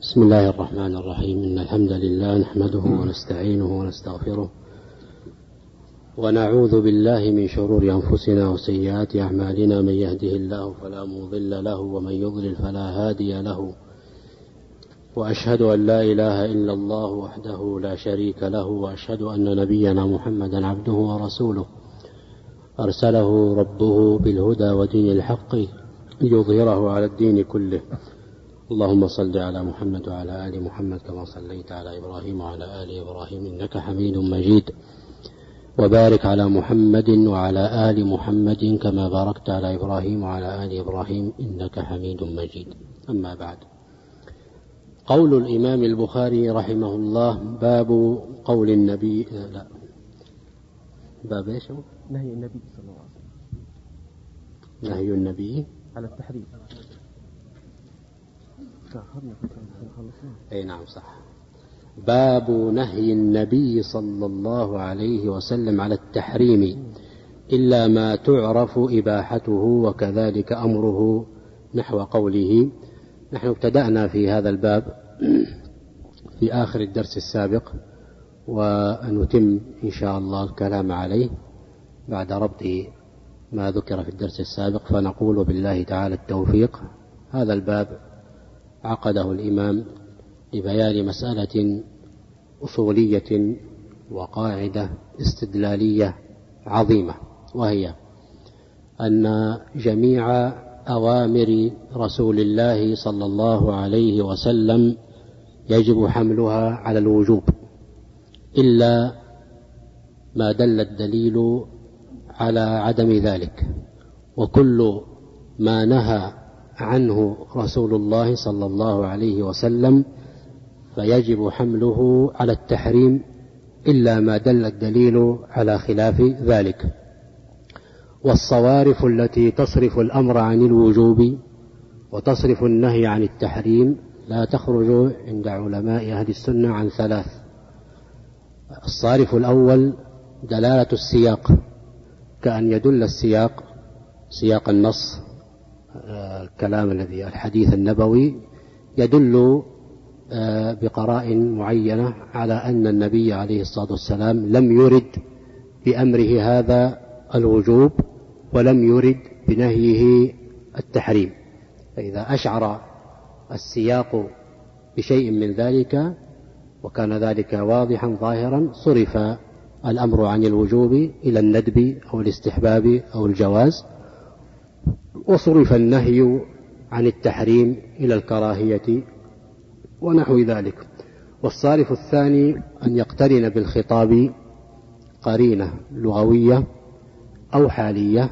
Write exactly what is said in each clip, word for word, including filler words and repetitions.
بسم الله الرحمن الرحيم. إن الحمد لله نحمده ونستعينه ونستغفره ونعوذ بالله من شرور أنفسنا وسيئات أعمالنا. من يهده الله فلا مضل له ومن يضلل فلا هادي له، وأشهد أن لا إله إلا الله وحده لا شريك له، وأشهد أن نبينا محمدا عبده ورسوله أرسله ربه بالهدى ودين الحق ليظهره على الدين كله. اللهم صل على محمد وعلى آل محمد كما صليت على إبراهيم وعلى آل إبراهيم إنك حميد مجيد، وبارك على محمد وعلى آل محمد كما باركت على إبراهيم وعلى آل إبراهيم إنك حميد مجيد. أما بعد، قول الإمام البخاري رحمه الله: باب قول النبي لا باب ايش هو؟ نهي النبي صلى الله عليه وسلم نهي النبي على التحريم. اي نعم صح. باب نهي النبي صلى الله عليه وسلم على التحريم إلا ما تعرف إباحته، وكذلك أمره، نحو قوله. نحن ابتدأنا في هذا الباب في آخر الدرس السابق، ونتم إن شاء الله الكلام عليه بعد ربط ما ذكر في الدرس السابق، فنقول بالله تعالى التوفيق. هذا الباب عقده الإمام لبيان مسألة أصولية وقاعدة استدلالية عظيمة، وهي أن جميع أوامر رسول الله صلى الله عليه وسلم يجب حملها على الوجوب، إلا ما دل الدليل على عدم ذلك. وكل ما نهى عنه رسول الله صلى الله عليه وسلم فيجب حمله على التحريم، إلا ما دل الدليل على خلاف ذلك. والصوارف التي تصرف الأمر عن الوجوب وتصرف النهي عن التحريم لا تخرج عند علماء أهل السنة عن ثلاث. الصارف الأول دلالة السياق، كأن يدل السياق سياق النص، الكلام الذي الحديث النبوي يدل بقرائن معينة على أن النبي عليه الصلاة والسلام لم يرد بأمره هذا الوجوب ولم يرد بنهيه التحريم. فإذا أشعر السياق بشيء من ذلك وكان ذلك واضحا ظاهرا، صرف الأمر عن الوجوب إلى الندب أو الاستحباب أو الجواز، وصرف النهي عن التحريم إلى الكراهية ونحو ذلك. والصارف الثاني أن يقترن بالخطاب قرينة لغوية أو حالية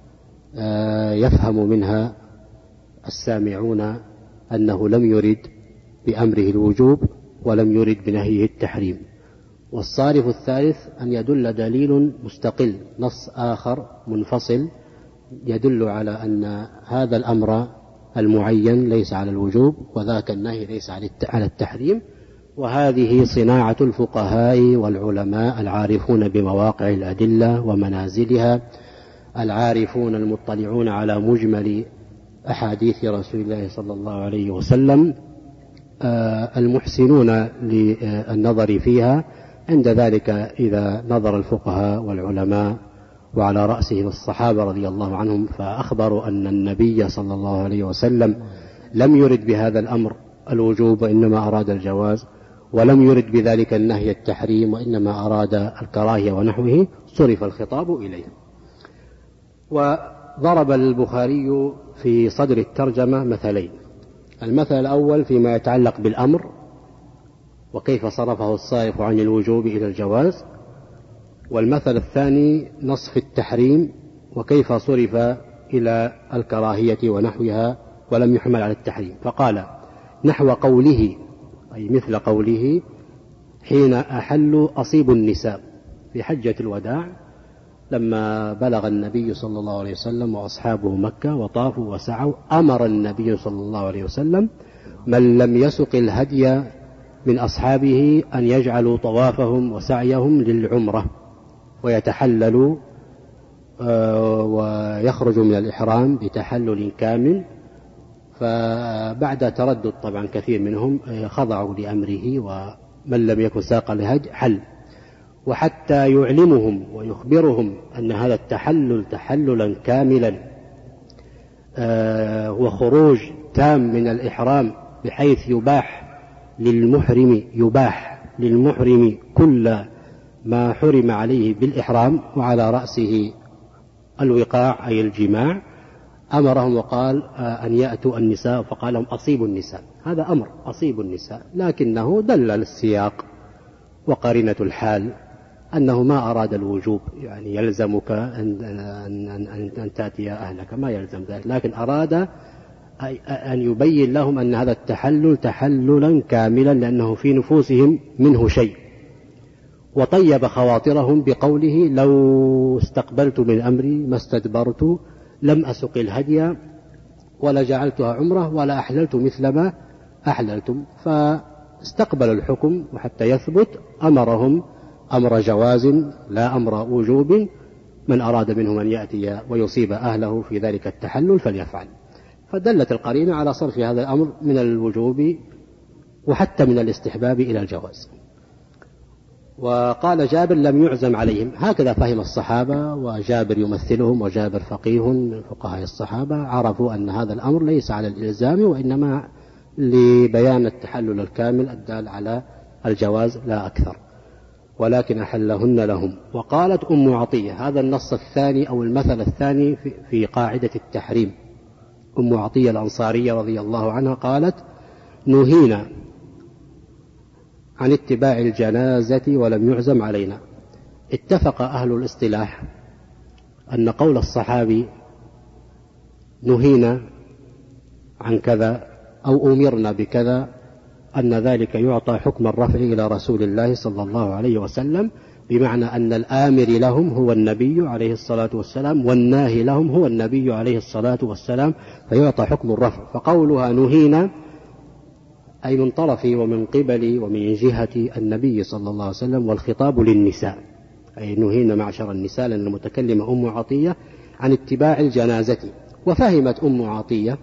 يفهم منها السامعون أنه لم يرد بأمره الوجوب ولم يرد بنهيه التحريم. والصارف الثالث أن يدل دليل مستقل، نص آخر منفصل، يدل على أن هذا الأمر المعين ليس على الوجوب وذاك النهي ليس على التحريم. وهذه صناعة الفقهاء والعلماء العارفون بمواقع الأدلة ومنازلها، العارفون المطلعون على مجمل أحاديث رسول الله صلى الله عليه وسلم، المحسنون للنظر فيها. عند ذلك إذا نظر الفقهاء والعلماء وعلى رأسهم الصحابة رضي الله عنهم فأخبروا أن النبي صلى الله عليه وسلم لم يرد بهذا الأمر الوجوب وإنما أراد الجواز، ولم يرد بذلك النهي التحريم وإنما أراد الكراهية ونحوه، صرف الخطاب إليه. وضرب البخاري في صدر الترجمة مثلين: المثل الأول فيما يتعلق بالأمر وكيف صرفه الصارف عن الوجوب إلى الجواز، والمثل الثاني نصف التحريم وكيف صرف إلى الكراهية ونحوها ولم يحمل على التحريم. فقال: نحو قوله، أي مثل قوله: حين أحلوا أصيبوا النساء، في حجة الوداع لما بلغ النبي صلى الله عليه وسلم وأصحابه مكة وطافوا وسعوا، أمر النبي صلى الله عليه وسلم من لم يسق الهدي من أصحابه أن يجعلوا طوافهم وسعيهم للعمرة ويتحللوا ويخرجوا من الإحرام بتحلل كامل، فبعد تردد طبعا كثير منهم خضعوا لأمره، ومن لم يكن ساق الهدي حل، وحتى يعلمهم ويخبرهم أن هذا التحلل تحللا كاملا وخروج تام من الإحرام، بحيث يباح للمحرم يباح للمحرم كل ما حرم عليه بالإحرام، وعلى رأسه الوقاع أي الجماع. أمرهم وقال أن يأتوا النساء، فقال لهم أصيبوا النساء، هذا أمر أصيبوا النساء، لكنه دل السياق وقرينة الحال أنه ما أراد الوجوب، يعني يلزمك أن, أن, أن, أن تأتي أهلك، ما يلزم ذلك، لكن أراد أن يبين لهم أن هذا التحلل تحللا كاملا، لأنه في نفوسهم منه شيء، وطيب خواطرهم بقوله لو استقبلت من أمري ما استدبرت لم أسق الهدي ولا جعلتها عمره ولا أحللت مثل ما أحللتم. فاستقبل الحكم، وحتى يثبت أمرهم أمر جواز لا أمر وجوب، من أراد منهم أن يأتي ويصيب أهله في ذلك التحلل فليفعل. فدلت القرينة على صرف هذا الأمر من الوجوب وحتى من الاستحباب إلى الجواز. وقال جابر لم يعزم عليهم، هكذا فهم الصحابة، وجابر يمثلهم، وجابر فقيه من فقهاء الصحابة، عرفوا أن هذا الأمر ليس على الإلزام، وإنما لبيان التحلل الكامل الدال على الجواز لا أكثر، ولكن أحلهن لهم. وقالت أم عطية، هذا النص الثاني أو المثل الثاني في قاعدة التحريم، أم عطية الأنصارية رضي الله عنها قالت نهينا عن اتباع الجنازة ولم يعزم علينا. اتفق أهل الاصطلاح أن قول الصحابي نهينا عن كذا أو أمرنا بكذا أن ذلك يعطى حكم الرفع إلى رسول الله صلى الله عليه وسلم، بمعنى أن الآمر لهم هو النبي عليه الصلاة والسلام، والناهي لهم هو النبي عليه الصلاة والسلام، فيعطى حكم الرفع. فقولها نهينا أي من طرفي ومن قبلي ومن جهة النبي صلى الله عليه وسلم، والخطاب للنساء، أي نهينا معشر النساء، لأن المتكلمة أم عطية عن اتباع الجنازة. وفهمت أم عطية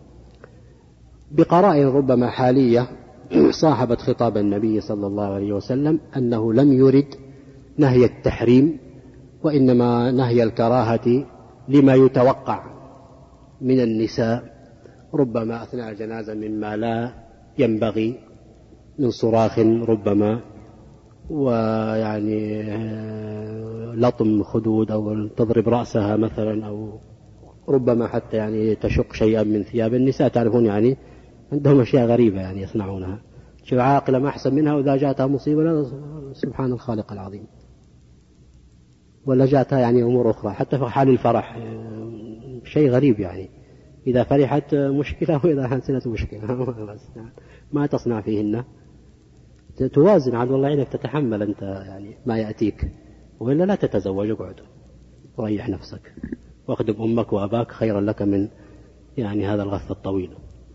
بقرائن ربما حالية صاحبت خطاب النبي صلى الله عليه وسلم أنه لم يرد نهي التحريم، وإنما نهي الكراهة لما يتوقع من النساء ربما أثناء الجنازة مما لا ينبغي من صراخ ربما، ويعني لطم خدود أو تضرب رأسها مثلا، أو ربما حتى يعني تشق شيئا من ثياب النساء. تعرفون يعني عندهم أشياء غريبة يعني يصنعونها، شو عاقلة ما أحسن منها، وإذا جاءتها مصيبة سبحان الخالق العظيم، ولا جاءتها يعني أمور أخرى حتى في حال الفرح شيء غريب، يعني إذا فرحت مشكلة وإذا حزنت مشكلة ما تصنع فيهن، توازن عاد والله عينك تتحمل أنت يعني ما يأتيك، وإلا لا تتزوج، اقعد وريح نفسك واخدم أمك وأباك خيرا لك من يعني هذا الغث الطويل.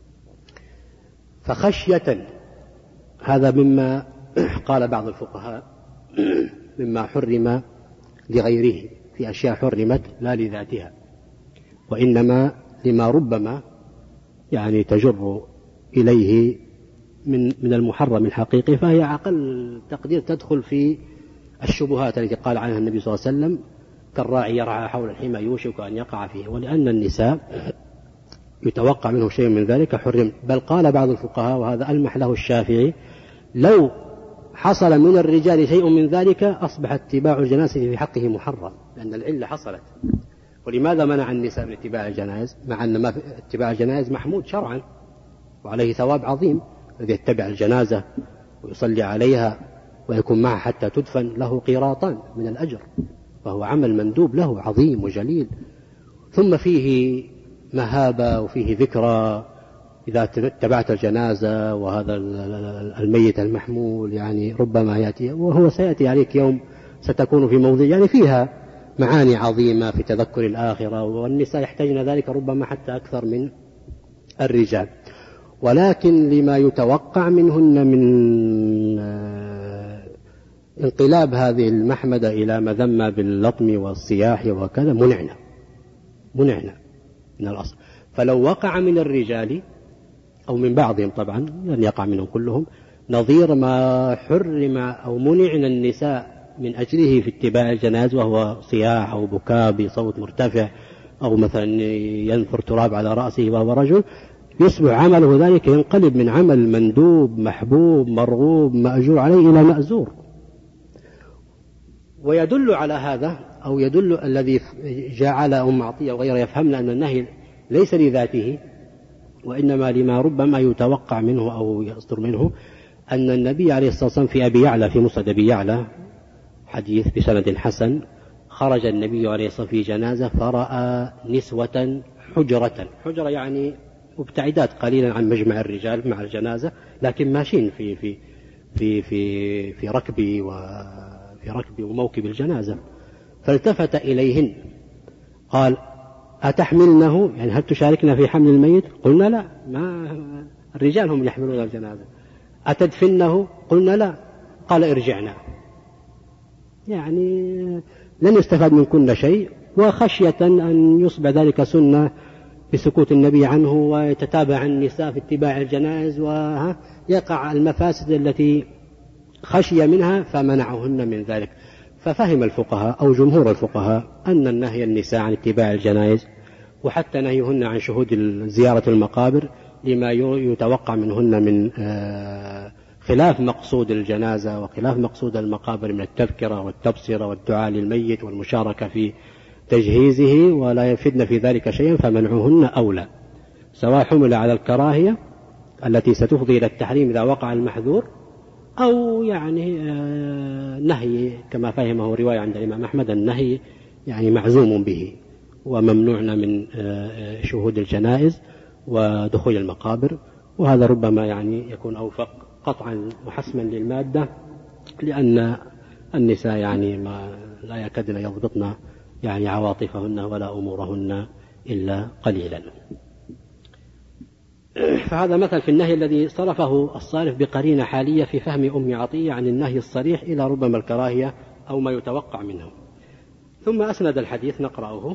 فخشية، هذا مما قال بعض الفقهاء مما حرم لغيره، في أشياء حرمت لا لذاتها، وإنما لما ربما يعني تجر إليه من من المحرم الحقيقي، فهي أقل تقدير تدخل في الشبهات التي قال عنها النبي صلى الله عليه وسلم كالراعي يرعى حول الحمى يوشك أن يقع فيه، ولأن النساء يتوقع منه شيء من ذلك حرم. بل قال بعض الفقهاء، وهذا ألمح له الشافعي، لو حصل من الرجال شيء من ذلك أصبح اتباع الجنازة في حقه محرم، لأن العلة حصلت. ولماذا منع النساء من اتباع الجنائز مع أن ما اتباع الجنائز محمود شرعا وعليه ثواب عظيم؟ الذي يتبع الجنازة ويصلي عليها ويكون معها حتى تدفن له قيراطان من الأجر، وهو عمل مندوب له عظيم وجليل، ثم فيه مهابة وفيه ذكرى إذا اتبعت الجنازة، وهذا الميت المحمول يعني ربما يأتي، وهو سيأتي عليك يوم ستكون في موضع يعني فيها معاني عظيمة في تذكر الآخرة، والنساء يحتاجن ذلك ربما حتى أكثر من الرجال. ولكن لما يتوقع منهن من انقلاب هذه المحمدة إلى مذمة باللطم والصياح وكذا منعنا منعنا من الأصل. فلو وقع من الرجال أو من بعضهم طبعا، لن يقع منهم كلهم، نظير ما حرم أو منعن النساء من أجله في اتباع الجنائز، وهو صياح أو بكاء بصوت مرتفع، أو مثلا ينثر تراب على رأسه وهو رجل، يصبح عمله ذلك ينقلب من عمل مندوب محبوب مرغوب مأجور عليه إلى مأزور. ويدل على هذا، أو يدل الذي جعل أم عطية وغيره يفهمن أن النهي ليس لذاته وإنما لما ربما يتوقع منه أو يصدر منه، أن النبي عليه الصلاة والسلام في أبي يعلى، في مسند أبي يعلى حديث بسند حسن، خرج النبي عليه الصلاة والسلام في جنازة فرأى نسوة حجرة، حجرة يعني مبتعدات قليلا عن مجمع الرجال مع الجنازة، لكن ماشين في في في في في ركب وفي ركب وموكب الجنازة، فالتفت إليهن قال: أتحملنه؟ يعني هل تشاركنا في حمل الميت؟ قلنا لا، ما الرجال هم يحملون الجنازة. أتدفنه؟ قلنا لا. قال: ارجعنا. يعني لن يستفاد من كل شيء، وخشية أن يصبح ذلك سنة بسكوت النبي عنه ويتتابع النساء في اتباع الجنائز ويقع المفاسد التي خشي منها فمنعهن من ذلك. ففهم الفقهاء أو جمهور الفقهاء أن النهي النساء عن اتباع الجنائز وحتى نهيهن عن شهود زيارة المقابر لما يتوقع منهن من خلاف مقصود الجنازة وخلاف مقصود المقابر من التذكرة والتبصرة والدعاء للميت والمشاركة في تجهيزه، ولا يفيدن في ذلك شيئا، فمنعهن أولى، سواء حمل على الكراهية التي ستفضي إلى التحريم إذا وقع المحذور، أو يعني نهي كما فهمه رواية عند الإمام أحمد، النهي يعني معزوم به وممنوعنا من شهود الجنائز ودخول المقابر. وهذا ربما يعني يكون أوفق قطعا وحسما للمادة، لأن النساء يعني ما لا يكادن يضبطن يعني عواطفهن ولا أمورهن إلا قليلا. فهذا مثل في النهي الذي صرفه الصارف بقرينة حالية في فهم أم عطية عن النهي الصريح إلى ربما الكراهية أو ما يتوقع منه. ثم أسند الحديث نقرأه.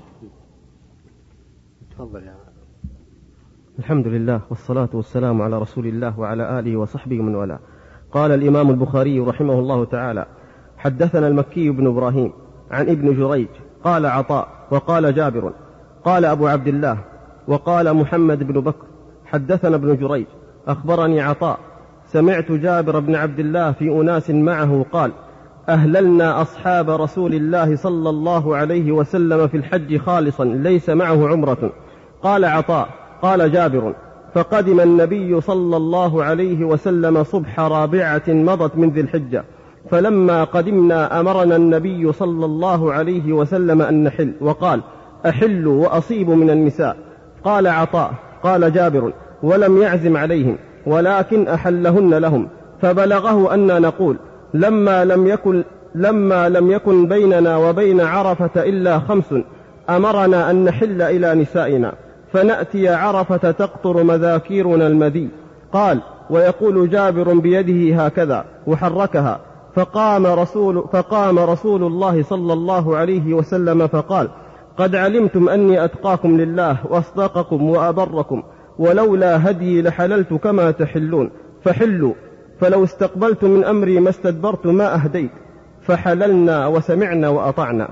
تفضل يا الحمد لله والصلاة والسلام على رسول الله وعلى آله وصحبه من والاه. قال الإمام البخاري رحمه الله تعالى: حدثنا المكي بن إبراهيم عن ابن جريج قال عطاء وقال جابر قال أبو عبد الله وقال محمد بن بكر حدثنا ابن جريج أخبرني عطاء سمعت جابر بن عبد الله في أناس معه قال: أهللنا أصحاب رسول الله صلى الله عليه وسلم في الحج خالصا ليس معه عمرة. قال عطاء: قال جابر: فقدم النبي صلى الله عليه وسلم صبح رابعة مضت من ذي الحجة، فلما قدمنا أمرنا النبي صلى الله عليه وسلم أن نحل، وقال: أحل وأصيب من النساء. قال عطاء: قال جابر: ولم يعزم عليهم ولكن أحلهن لهم، فبلغه أن نقول: لما لم يكن, لما لم يكن بيننا وبين عرفة إلا خمس أمرنا أن نحل إلى نسائنا، فنأتي عرفة تقطر مذاكيرنا المذي. قال: ويقول جابر بيده هكذا وحركها، فقام رسول, فقام رسول الله صلى الله عليه وسلم فقال: قد علمتم أني أتقاكم لله وأصدقكم وأبركم، ولولا هدي لحللت كما تحلون، فحلوا، فلو استقبلت من أمري ما استدبرت ما أهديت، فحللنا وسمعنا وأطعنا.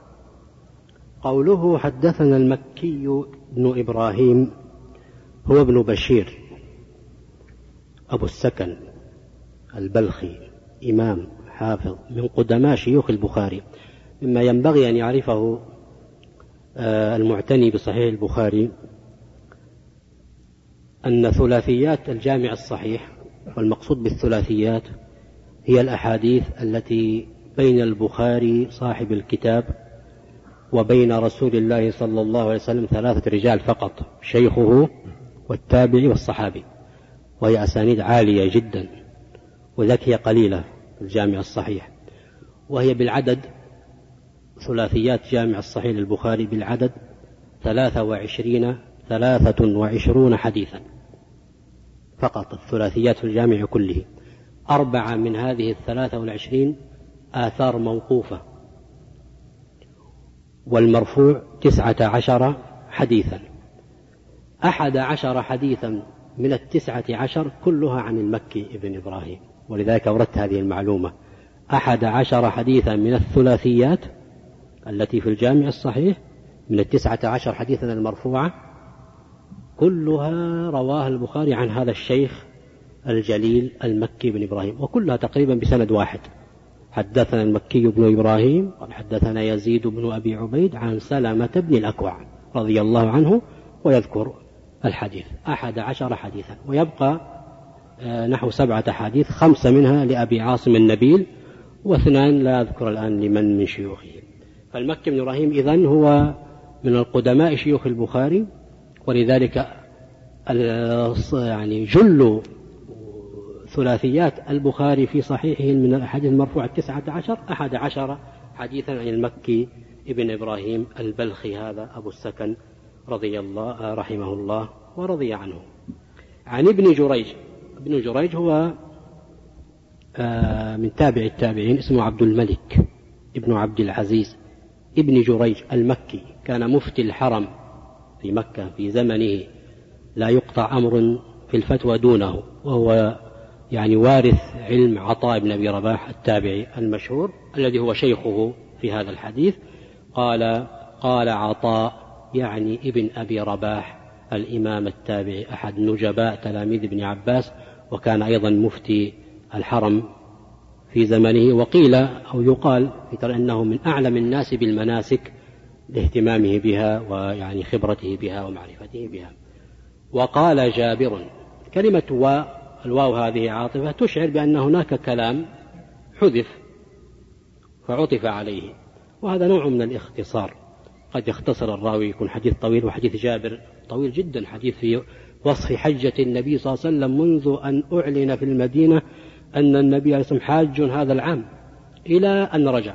قوله حدثنا المكي بن إبراهيم هو ابن بشير أبو السكن البلخي، إمام حافظ من قدماء شيوخ البخاري، مما ينبغي أن يعرفه المعتني بصحيح البخاري أن ثلاثيات الجامع الصحيح، والمقصود بالثلاثيات هي الأحاديث التي بين البخاري صاحب الكتاب وبين رسول الله صلى الله عليه وسلم ثلاثة رجال فقط، شيخه والتابعي والصحابي، وهي أسانيد عالية جدا، وذلك هي قليلة في الجامع الصحيح، وهي بالعدد ثلاثيات جامع الصحيح البخاري بالعدد ثلاثة وعشرين ثلاثة وعشرون حديثا فقط، الثلاثيات في الجامع كله. أربعة من هذه الثلاثة والعشرين آثار موقوفة، والمرفوع تسعة عشر حديثا. أحد عشر حديثا من التسعة عشر كلها عن المكي ابن إبراهيم، ولذلك أوردت هذه المعلومة. أحد عشر حديثا من الثلاثيات التي في الجامع الصحيح من التسعة عشر حديثا المرفوعة كلها رواه البخاري عن هذا الشيخ الجليل المكي بن إبراهيم، وكلها تقريبا بسند واحد. حدثنا المكي بن إبراهيم قال حدثنا يزيد بن أبي عبيد عن سلمة بن الأكوع رضي الله عنه، ويذكر الحديث أحد عشر حديثا، ويبقى نحو سبعة حديث، خمسة منها لأبي عاصم النبيل، واثنان لا أذكر الآن لمن من شيوخه. فالمكي بن إبراهيم إذن هو من القدماء شيوخ البخاري، ولذلك يعني جل ثلاثيات البخاري في صحيحه من الأحاديث المرفوعة التسعة عشر أحد عشر حديثا عن المكي ابن إبراهيم البلخي، هذا أبو السكن رضي الله رحمه الله ورضي عنه. عن ابن جريج، ابن جريج هو من تابع التابعين، اسمه عبد الملك ابن عبد العزيز ابن جريج المكي، كان مفتي الحرم في مكة في زمنه، لا يقطع أمر في الفتوى دونه، وهو يعني وارث علم عطاء بن أبي رباح التابعي المشهور الذي هو شيخه في هذا الحديث. قال قال عطاء يعني ابن أبي رباح الإمام التابعي أحد نجباء تلاميذ ابن عباس، وكان أيضا مفتي الحرم في زمنه، وقيل أو يقال في ترى أنه من أعلم الناس بالمناسك لاهتمامه بها ويعني خبرته بها ومعرفته بها. وقال جابر، كلمة و الواو هذه عاطفة تشعر بأن هناك كلام حذف فعطف عليه، وهذا نوع من الاختصار. قد يختصر الراوي، يكون حديث طويل، وحديث جابر طويل جدا، حديث في وصف حجة النبي صلى الله عليه وسلم منذ أن أعلن في المدينة أن النبي عليه الصلاة والسلام حاج هذا العام إلى أن رجع،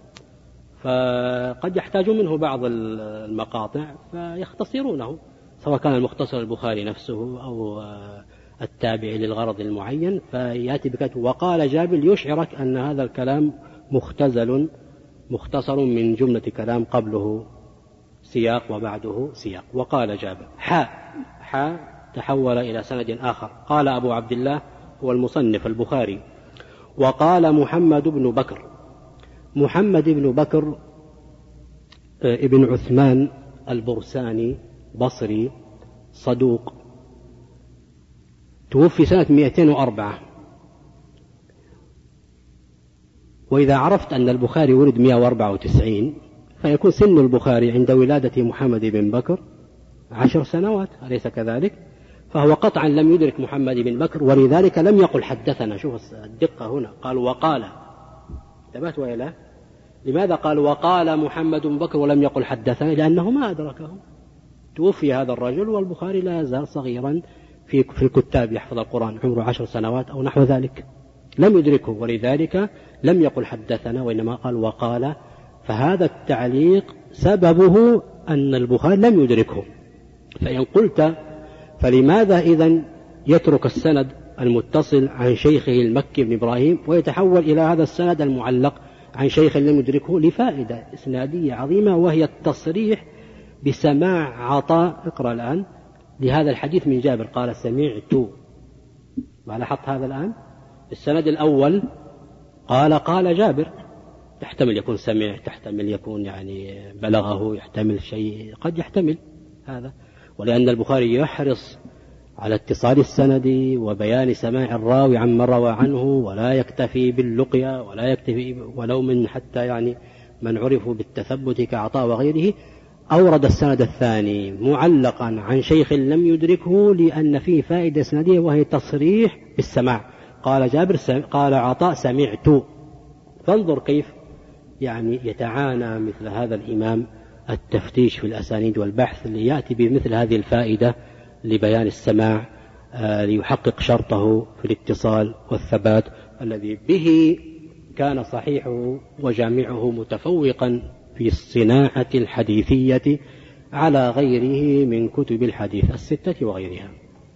فقد يحتاج منه بعض المقاطع فيختصرونه، سواء كان المختصر البخاري نفسه أو التابع للغرض المعين، فيأتي بكتب وقال جابر يشعرك أن هذا الكلام مختزل مختصر من جملة كلام قبله سياق وبعده سياق. وقال جابر حاء حاء تحول إلى سند آخر. قال أبو عبد الله هو المصنف البخاري. وقال محمد بن بكر، محمد بن بكر ابن عثمان البرساني بصري صدوق، توفي سنة مئتين وأربعة. وإذا عرفت أن البخاري ولد مئة وأربعة وتسعين فيكون سن البخاري عند ولادة محمد بن بكر عشر سنوات، أليس كذلك؟ فهو قطعا لم يدرك محمد بن بكر، ولذلك لم يقل حدثنا. شوف الدقة هنا، قال وقال، انتبهت وإلا؟ لماذا قال وقال محمد بن بكر ولم يقل حدثنا؟ لأنه ما أدركه، توفي هذا الرجل والبخاري لا يزال صغيرا في في الكتاب يحفظ القرآن، عمره عشر سنوات أو نحو ذلك، لم يدركه، ولذلك لم يقل حدثنا وإنما قال وقال. فهذا التعليق سببه أن البخاري لم يدركه. فإن قلت فلماذا إذن يترك السند المتصل عن شيخه المكي بن إبراهيم ويتحول إلى هذا السند المعلق عن شيخ لم يدركه؟ لفائدة إسنادية عظيمة، وهي التصريح بسماع عطاء، اقرأ الآن، لهذا الحديث من جابر. قال سمعت، ما لاحظت هذا الآن؟ السند الأول قال قال جابر، تحتمل يكون سمع، تحتمل يكون يعني بلغه، يحتمل شيء، قد يحتمل هذا. ولأن البخاري يحرص على اتصال السند وبيان سماع الراوي عمن روى عنه، ولا يكتفي باللقيا، ولا يكتفي ولو من حتى يعني من عرفوا بالتثبت كعطاء وغيره. أورد السند الثاني معلقا عن شيخ لم يدركه لأن فيه فائدة سندية، وهي تصريح بالسماع. قال جابر قال عطاء سمعت. فانظر كيف يعني يتعانى مثل هذا الإمام التفتيش في الأسانيد والبحث ليأتي بمثل هذه الفائدة لبيان السماع، ليحقق شرطه في الاتصال والثبات الذي به كان صحيحه وجامعه متفوقا في الصناعة الحديثية على غيره من كتب الحديث الستة وغيرها.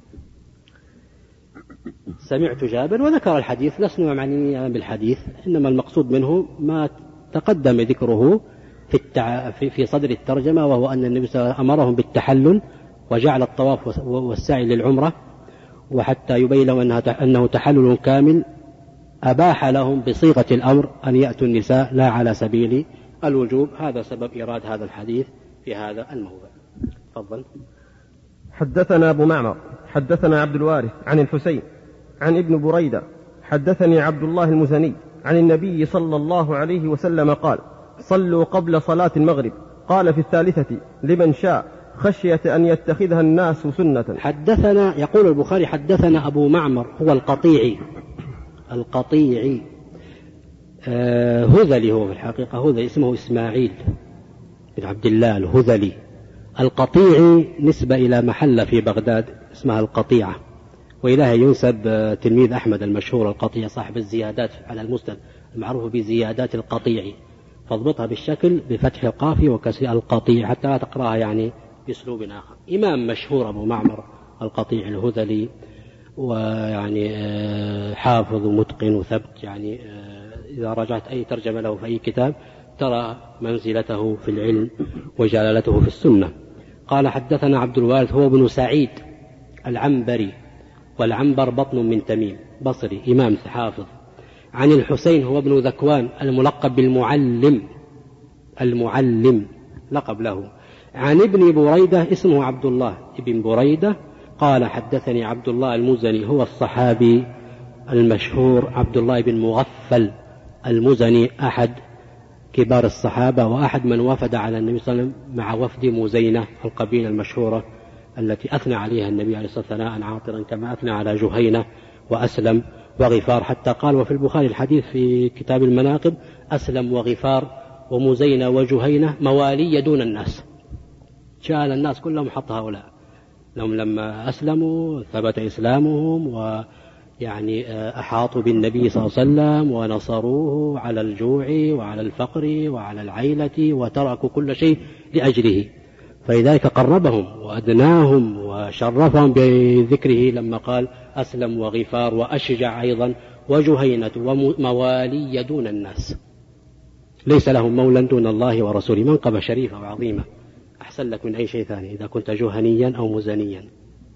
سمعت جابر وذكر الحديث، لسنا معنيين بالحديث، إنما المقصود منه ما تقدم ذكره في, التع... في صدر الترجمة، وهو أن النبي صلى الله عليه وسلم أمرهم بالتحلل وجعل الطواف والسعي للعمرة، وحتى يبين لهم أنه تحلل كامل أباح لهم بصيغة الأمر أن يأتوا النساء لا على سبيل الوجوب. هذا سبب إيراد هذا الحديث في هذا الموضع. تفضل. حدثنا أبو معمر حدثنا عبد الوارث عن الحسين عن ابن بريدة حدثني عبد الله المزني عن النبي صلى الله عليه وسلم قال: صلوا قبل صلاة المغرب. قال في الثالثة: لمن شاء، خشية أن يتخذها الناس سنة. حدثنا، يقول البخاري: حدثنا أبو معمر هو القطيعي القطيعي آه هذلي، هو في الحقيقة هذلي، اسمه إسماعيل بن عبد الله الهذلي. القطيعي نسبة إلى محلة في بغداد اسمها القطيعة، وإليها ينسب تلميذ أحمد المشهور القطيع صاحب الزيادات على المسند المعروف بزيادات القطيعي، فاضبطها بالشكل بفتح القاف وكسر القطيع حتى لا تقرأها يعني بأسلوب آخر. إمام مشهور أبو معمر القطيع الهذلي، ويعني حافظ ومتقن وثبت، يعني إذا رجعت أي ترجمة له في أي كتاب ترى منزلته في العلم وجلالته في السنة. قال: حدثنا عبد الوارث هو ابن سعيد العنبري، والعنبر بطن من تميم، بصري، إمام حافظ. عن الحسين هو ابن ذكوان الملقب بالمعلم، المعلم لقب له. عن ابن بريدة اسمه عبد الله ابن بريدة قال: حدثني عبد الله المزني هو الصحابي المشهور عبد الله بن مغفل المزني، أحد كبار الصحابة وأحد من وفد على النبي صلى الله عليه وسلم مع وفد مزينة، القبيلة المشهورة التي أثنى عليها النبي عليه الصلاة والسلام عاطرا كما أثنى على جهينة وأسلم وغفار، حتى قال وفي البخاري الحديث في كتاب المناقب: أسلم وغفار ومزينة وجهينة موالي دون الناس. شال الناس كلهم حط هؤلاء، لهم لما أسلموا ثبت إسلامهم، ويعني أحاطوا بالنبي صلى الله عليه وسلم ونصروه على الجوع وعلى الفقر وعلى العيلة، وتركوا كل شيء لأجله، فلذلك قربهم وأدناهم وشرفهم بذكره لما قال: أسلم وغفار وأشجع أيضا وجهينة وموالي دون الناس، ليس لهم مولى دون الله ورسوله. منقبة شريفة وعظيمة، أحسن لك من أي شيء ثاني إذا كنت جهنيا أو مزنيا.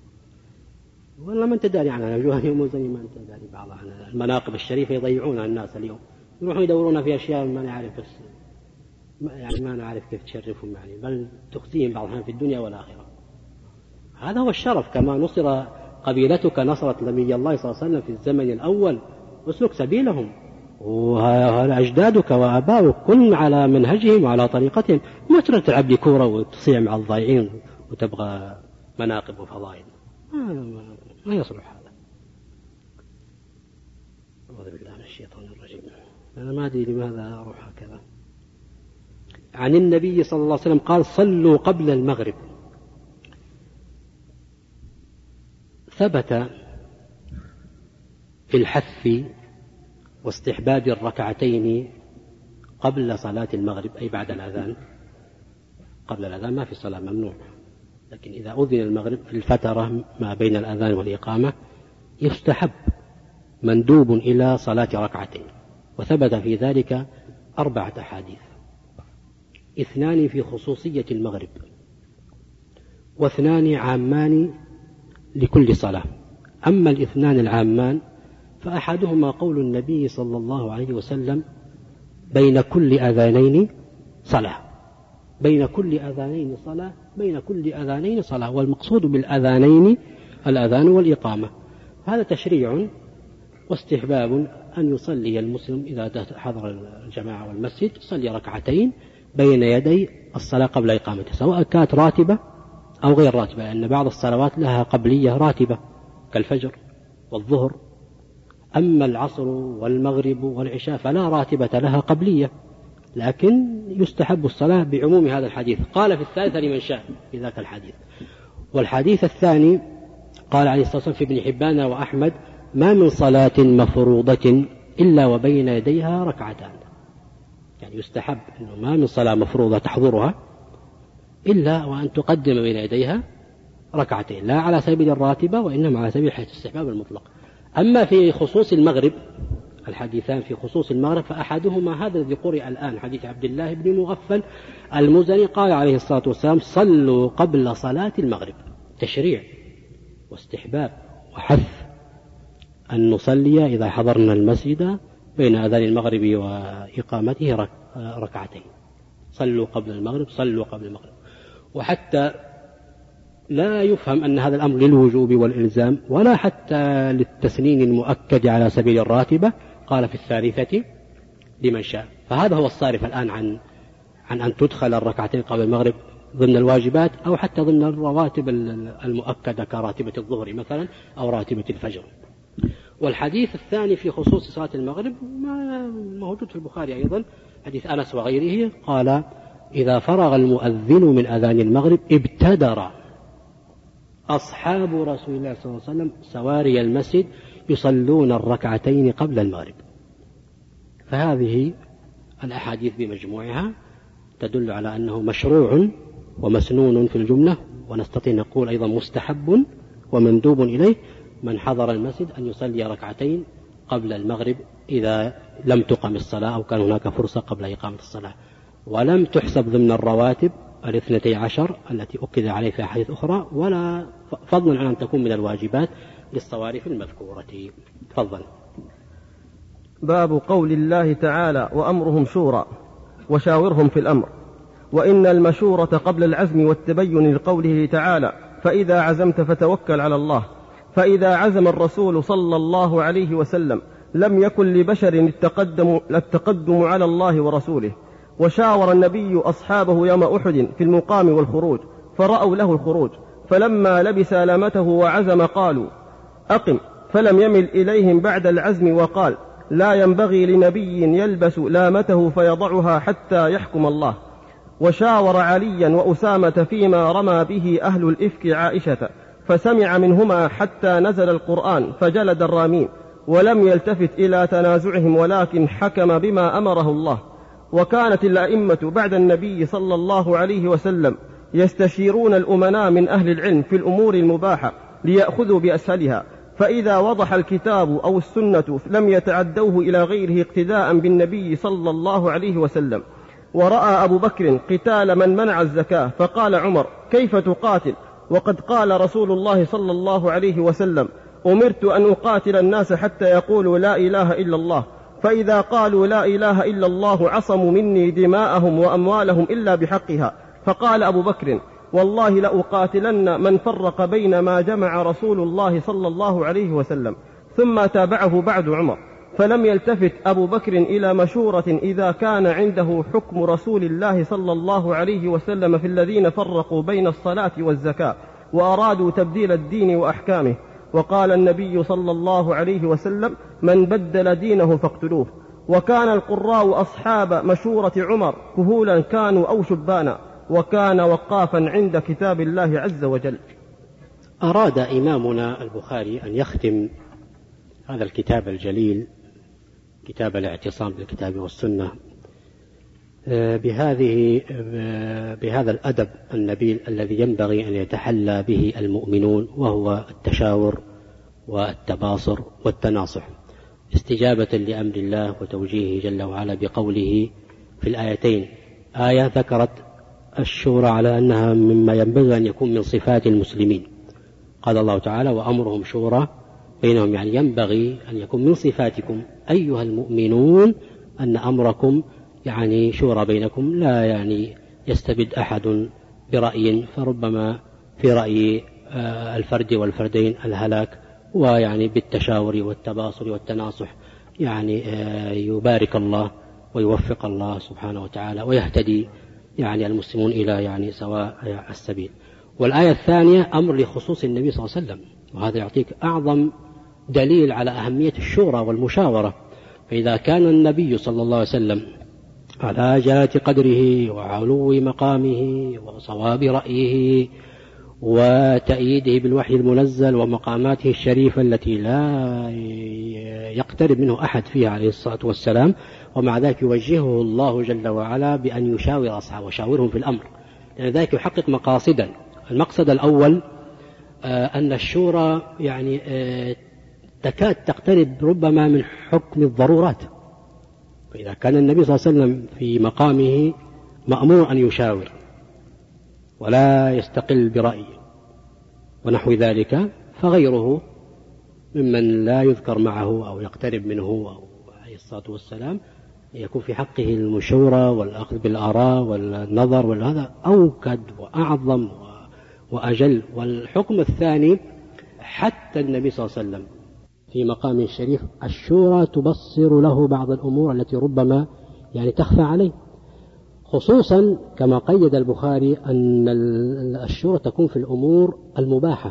والله ما أنت داري عنها، جهني ومزني ما أنت داري بعض عنها. المناقب الشريفة يضيعونها الناس اليوم، يروحون يدورون في أشياء ما نعرف، بس يعني ما نعرف كيف تشرفهم، يعني بل تخزيهم بعضها في الدنيا والآخرة. هذا هو الشرف، كما نصر قبيلتك نصرت نبي الله صلى الله عليه وسلم في الزمن الأول، واسلك سبيلهم، وأجدادك وآباؤك كن على منهجهم وعلى طريقتهم، ما ترى تلعب لي كورة وتصيع مع الضايعين وتبغى مناقب وفضائل، ما يصلح هذا. أعوذ بالله من الشيطان الرجيم. أنا ما أدري لماذا أروح هكذا. عن النبي صلى الله عليه وسلم قال: صلوا قبل المغرب. ثبت في الحث واستحباب الركعتين قبل صلاة المغرب، أي بعد الأذان. قبل الأذان ما في صلاة، ممنوع، لكن إذا أذن المغرب في الفترة ما بين الأذان والإقامة يستحب مندوب إلى صلاة ركعتين. وثبت في ذلك أربعة أحاديث: اثنان في خصوصية المغرب، واثنان عامان لكل صلاة. أما الاثنان العامان فأحدهما قول النبي صلى الله عليه وسلم: بين كل أذانين صلاة، بين كل أذانين صلاة، بين كل أذانين صلاة، والمقصود بالأذانين الأذان والإقامة. هذا تشريع واستحباب أن يصلي المسلم إذا حضر الجماعة والمسجد يصلي ركعتين بين يدي الصلاة قبل إقامتها، سواء كانت راتبة أو غير راتبة، لأن بعض الصلوات لها قبلية راتبة كالفجر والظهر. أما العصر والمغرب والعشاء فلا راتبة لها قبلية، لكن يستحب الصلاة بعموم هذا الحديث. قال في الثالثة: لمن شاء، في ذاك الحديث. والحديث الثاني قال عليه الصلاة والسلام في ابن حبان وأحمد: ما من صلاة مفروضة إلا وبين يديها ركعتان. يعني يستحب أنه ما من صلاة مفروضة تحضرها إلا وأن تقدم بين يديها ركعتين، لا على سبيل الراتبة وإنما على سبيل الاستحباب المطلق. أما في خصوص المغرب، الحديثان في خصوص المغرب، فأحدهما هذا الذي قرئ الآن، حديث عبد الله بن مغفل المزني، قال عليه الصلاة والسلام: صلوا قبل صلاة المغرب. تشريع واستحباب وحث أن نصلي إذا حضرنا المسجد بين أذان المغرب وإقامته ركعتين، صلوا قبل المغرب صلوا قبل المغرب. وحتى لا يفهم أن هذا الأمر للوجوب والإلزام ولا حتى للتسنين المؤكد على سبيل الراتبة، قال في الثالثة لمن شاء. فهذا هو الصارف الآن عن عن أن تدخل الركعتين قبل المغرب ضمن الواجبات أو حتى ضمن الرواتب المؤكدة كراتبة الظهر مثلا أو راتبة الفجر. والحديث الثاني في خصوص صلاة المغرب موجود في البخاري أيضا، حديث أنس وغيره، قال إذا فرغ المؤذن من أذان المغرب ابتدر أصحاب رسول الله صلى الله عليه وسلم سواري المسجد يصلون الركعتين قبل المغرب. فهذه الأحاديث بمجموعها تدل على أنه مشروع ومسنون في الجملة، ونستطيع نقول أيضا مستحب ومندوب إليه من حضر المسجد أن يصلي ركعتين قبل المغرب إذا لم تقم الصلاة أو كان هناك فرصة قبل إقامة الصلاة، ولم تحسب ضمن الرواتب الاثنتي عشر التي أكد عليه في أحاديث أخرى، ولا فضلا عن أن تكون من الواجبات للصوارف المذكورة. تفضل. باب قول الله تعالى وأمرهم شورى وشاورهم في الأمر، وإن المشورة قبل العزم والتبين لقوله تعالى فإذا عزمت فتوكل على الله. فإذا عزم الرسول صلى الله عليه وسلم لم يكن لبشر التقدم, التقدم على الله ورسوله. وشاور النبي أصحابه يوم أحد في المقام والخروج فرأوا له الخروج، فلما لبس لامته وعزم قالوا أقم، فلم يمل إليهم بعد العزم وقال لا ينبغي لنبي يلبس لامته فيضعها حتى يحكم الله. وشاور عليا وأسامة فيما رمى به أهل الإفك عائشة فسمع منهما حتى نزل القرآن فجلد الرامين، ولم يلتفت إلى تنازعهم ولكن حكم بما أمره الله. وكانت الأئمة بعد النبي صلى الله عليه وسلم يستشيرون الأمناء من أهل العلم في الأمور المباحة ليأخذوا بأسهلها، فإذا وضح الكتاب أو السنة لم يتعدوه إلى غيره اقتداء بالنبي صلى الله عليه وسلم. ورأى أبو بكر قتال من منع الزكاة فقال عمر كيف تقاتل وقد قال رسول الله صلى الله عليه وسلم أمرت أن أقاتل الناس حتى يقولوا لا إله إلا الله، فإذا قالوا لا إله إلا الله عصموا مني دماءهم وأموالهم إلا بحقها. فقال أبو بكر والله لأقاتلن من فرق بين ما جمع رسول الله صلى الله عليه وسلم. ثم تابعه بعد عمر، فلم يلتفت أبو بكر إلى مشورة إذا كان عنده حكم رسول الله صلى الله عليه وسلم في الذين فرقوا بين الصلاة والزكاة وأرادوا تبديل الدين وأحكامه. وقال النبي صلى الله عليه وسلم من بدل دينه فاقتلوه. وكان القراء أصحاب مشورة عمر كهولا كانوا أو شبانا، وكان وقافا عند كتاب الله عز وجل. أراد إمامنا البخاري أن يختم هذا الكتاب الجليل كتاب الاعتصام بالكتاب والسنة بهذه بهذا الأدب النبيل الذي ينبغي أن يتحلى به المؤمنون، وهو التشاور والتباصر والتناصح، استجابة لأمر الله وتوجيهه جل وعلا بقوله في الآيتين. آية ذكرت الشورى على أنها مما ينبغي أن يكون من صفات المسلمين، قال الله تعالى وأمرهم شورى بينهم، يعني ينبغي أن يكون من صفاتكم أيها المؤمنون أن أمركم يعني شورى بينكم، لا يعني يستبد أحد برأي فربما في رأي الفرد والفردين الهلاك، ويعني بالتشاور والتباصر والتناصح يعني يبارك الله ويوفق الله سبحانه وتعالى ويهتدي يعني المسلمون إلى يعني سواء السبيل. والآية الثانية أمر لخصوص النبي صلى الله عليه وسلم، وهذا يعطيك أعظم دليل على أهمية الشورى والمشاورة. فإذا كان النبي صلى الله عليه وسلم على جلالة قدره وعلو مقامه وصواب رأيه وتأييده بالوحي المنزل ومقاماته الشريفة التي لا يقترب منه أحد فيها عليه الصلاة والسلام، ومع ذلك يوجهه الله جل وعلا بأن يشاور أصحابه وشاورهم في الأمر، لأن ذلك يحقق مقاصدا. المقصد الأول أن الشورى يعني تكاد تقترب ربما من حكم الضرورات، فإذا كان النبي صلى الله عليه وسلم في مقامه مأمور أن يشاور ولا يستقل برأيه ونحو ذلك، فغيره ممن لا يذكر معه أو يقترب منه أو عليه الصلاة والسلام يكون في حقه المشورة والأخذ بالآراء والنظر، وهذا أوكد وأعظم وأجل. والحكم الثاني حتى النبي صلى الله عليه وسلم في مقام الشريف الشورى تبصر له بعض الأمور التي ربما يعني تخفى عليه، خصوصا كما قيد البخاري أن الشورى تكون في الأمور المباحة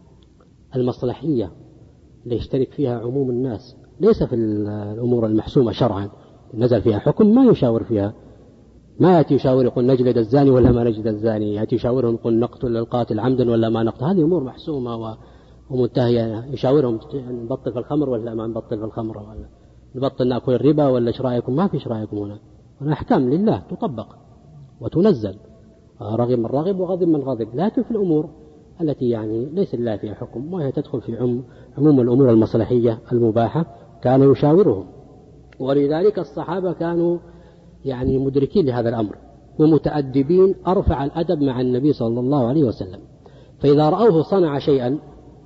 المصلحية ليشترك فيها عموم الناس، ليس في الأمور المحسومة شرعا نزل فيها حكم ما يشاور فيها، ما يأتي يشاور يقول نجلد الزاني ولا ما نجلد الزاني، يأتي يشاورهم يقول نقتل القاتل عمدا ولا ما نقتل، هذه أمور محسومة ومنتهية، يشاورهم نبطل في الخمر ولا ما نبطل في الخمر، ولا نبطل نأكل الربا ولا إيش رأيكم، ما في إيش رأيكم هنا، الأحكام لله تطبق وتنزل، رغب من رغب وغضب من غضب. لكن في الأمور التي يعني ليس لله فيها حكم وهي تدخل في عموم الأمور المصلحية المباحة كان يشاورهم، ولذلك الصحابة كانوا يعني مدركين لهذا الأمر ومتأدبين أرفع الأدب مع النبي صلى الله عليه وسلم، فإذا رأوه صنع شيئا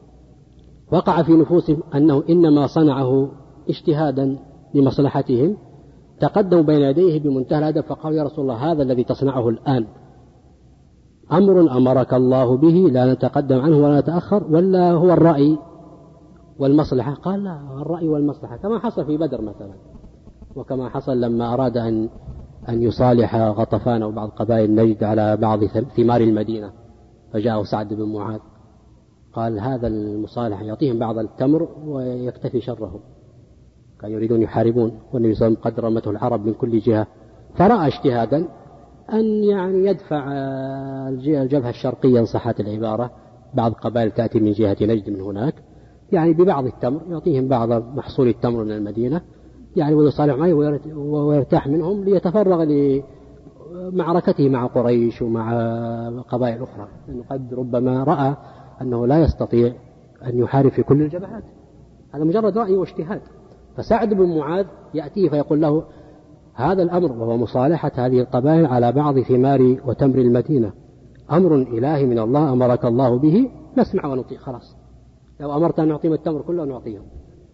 وقع في نفوسهم أنه إنما صنعه اجتهادا لمصلحتهم تقدموا بين يديه بمنتهى الأدب فقالوا يا رسول الله هذا الذي تصنعه الآن أمر أمرك الله به لا نتقدم عنه ولا نتأخر، ولا هو الرأي والمصلحة؟ قال لا، الرأي والمصلحة، كما حصل في بدر مثلا، وكما حصل لما أراد أن أن يصالح غطفان وبعض قبائل نجد على بعض ثمار المدينة، فجاءه سعد بن معاذ قال هذا المصالح يعطيهم بعض التمر ويكتفي شرهم، كانوا يريدون يحاربون، والنبي صلى الله عليه وسلم قد رمته العرب من كل جهة، فرأى اجتهادا أن يعني يدفع الجبهة الشرقية إن صحت العبارة، بعض قبائل تأتي من جهة نجد من هناك، يعني ببعض التمر يعطيهم بعض محصول التمر من المدينة يعني ويصالح معه ويرتاح منهم ليتفرغ لمعركته مع قريش ومع قبائل أخرى، لأنه قد ربما رأى أنه لا يستطيع أن يحارب في كل الجبهات، هذا مجرد رأي واجتهاد. فسعد بن معاذ يأتيه فيقول له هذا الأمر وهو مصالحة هذه القبائل على بعض ثمار وتمر المدينة أمر إلهي من الله أمرك الله به، نسمع ونطيع خلاص، لو أمرت أن نعطيهم التمر كله نعطيهم،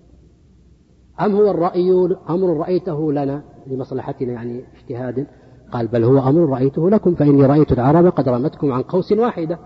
أم هو الرأي أمر رأيته لنا لمصلحتنا يعني اجتهاد؟ قال بل هو أمر رأيته لكم، فإني رأيت العرب قد رمتكم عن قوس واحدة،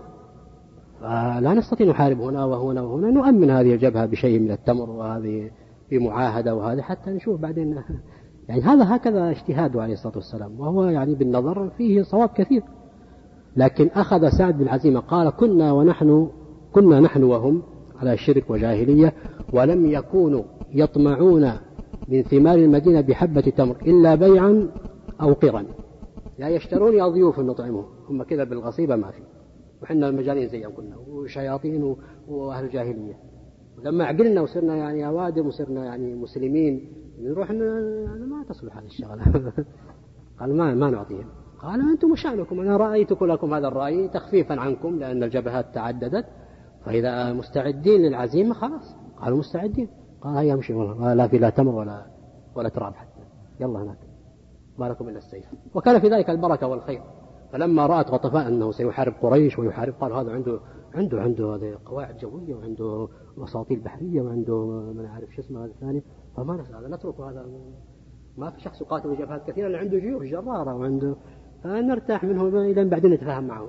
فلا نستطيع نحارب هنا وهنا وهنا، نؤمن هذه الجبهة بشيء من التمر وهذه بمعاهدة وهذه حتى نشوف بعدين يعني هذا هكذا اجتهاده عليه الصلاة والسلام، وهو يعني بالنظر فيه صواب كثير. لكن أخذ سعد بالعزيمة قال كنا ونحن كنا نحن وهم على شرك وجاهلية، ولم يكونوا يطمعون من ثمار المدينة بحبة تمر إلا بيعا أو قرا، لا يشترون يا ضيوف نطعمهم، هم كذا بالغصيبة ما في، وحنا المجانين زيهم كنا وشياطين وأهل الجاهلية، ولما عقلنا وصرنا يعني أوادم وصرنا يعني مسلمين نروح ما تصلح هذه الشغلة قال ما ما نعطيهم، قال أنتم مشانكم، أنا رأيت لكم هذا الرأي تخفيفا عنكم لأن الجبهات تعددت، فإذا مستعدين للعزيمة خلاص، قالوا مستعدين، قال هيا امشي والله لا في لا تمر ولا ولا تراب حتى، يلا هناك ما لكم إلا السيف، وكان في ذلك البركة والخير. فلما رأت غطفان أنه سيحارب قريش ويحارب قالوا هذا عنده عنده عنده هذه قواعد جوية وعنده وساطيل بحرية وعنده ما نعرف شو اسمه هذا الثاني، فما نسأل هذا نتركه، هذا ما في شخص يقاتل جبهات كثيرة اللي عنده جيوش جرارة وعنده، فنرتاح منه إلى بعدين نتفاهم معه.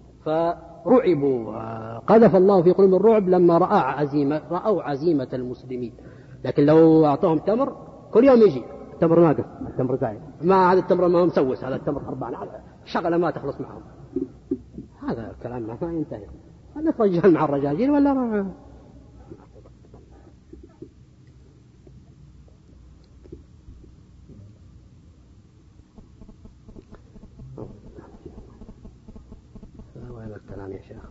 فرعبوا قذف الله في قلوبهم الرعب لما رأى عزيمة رأوا عزيمة المسلمين، لكن لو أعطوهم تمر كل يوم يجي التمر ناقص، التمر زايد، ما هذا التمر ما هو مسوس، هذا التمر خربان، شغلة ما تخلص معهم، هذا الكلام ما ينتهي، هذا رجال مع الرجاجين ولا رأى. وين الكلام يا شيخ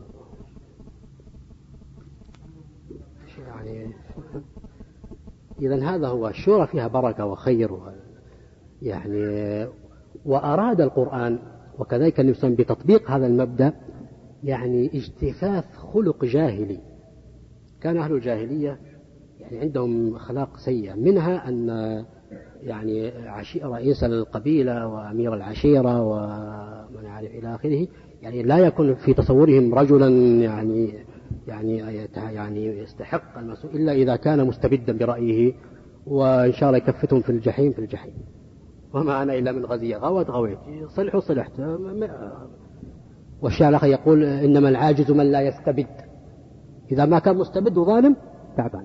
يعني إذن هذا هو الشورى، فيها بركة وخير يعني، وأراد القرآن وكذلك النبي بتطبيق هذا المبدأ يعني اجتثاث خلق جاهلي، كان أهل الجاهلية يعني عندهم أخلاق سيئة، منها أن يعني رئيس القبيلة وأمير العشيرة ومن يعرف إلى آخره يعني لا يكون في تصورهم رجلا يعني يعني يعني يستحق المسؤول إلا إذا كان مستبدا برأيه، وإن شاء الله يكفتهم في الجحيم في الجحيم، وما أنا إلا من غزية غوت غويت صلحوا صلحت. والشاعر الآخر يقول إنما العاجز من لا يستبد، إذا ما كان مستبد وظالم تعبان.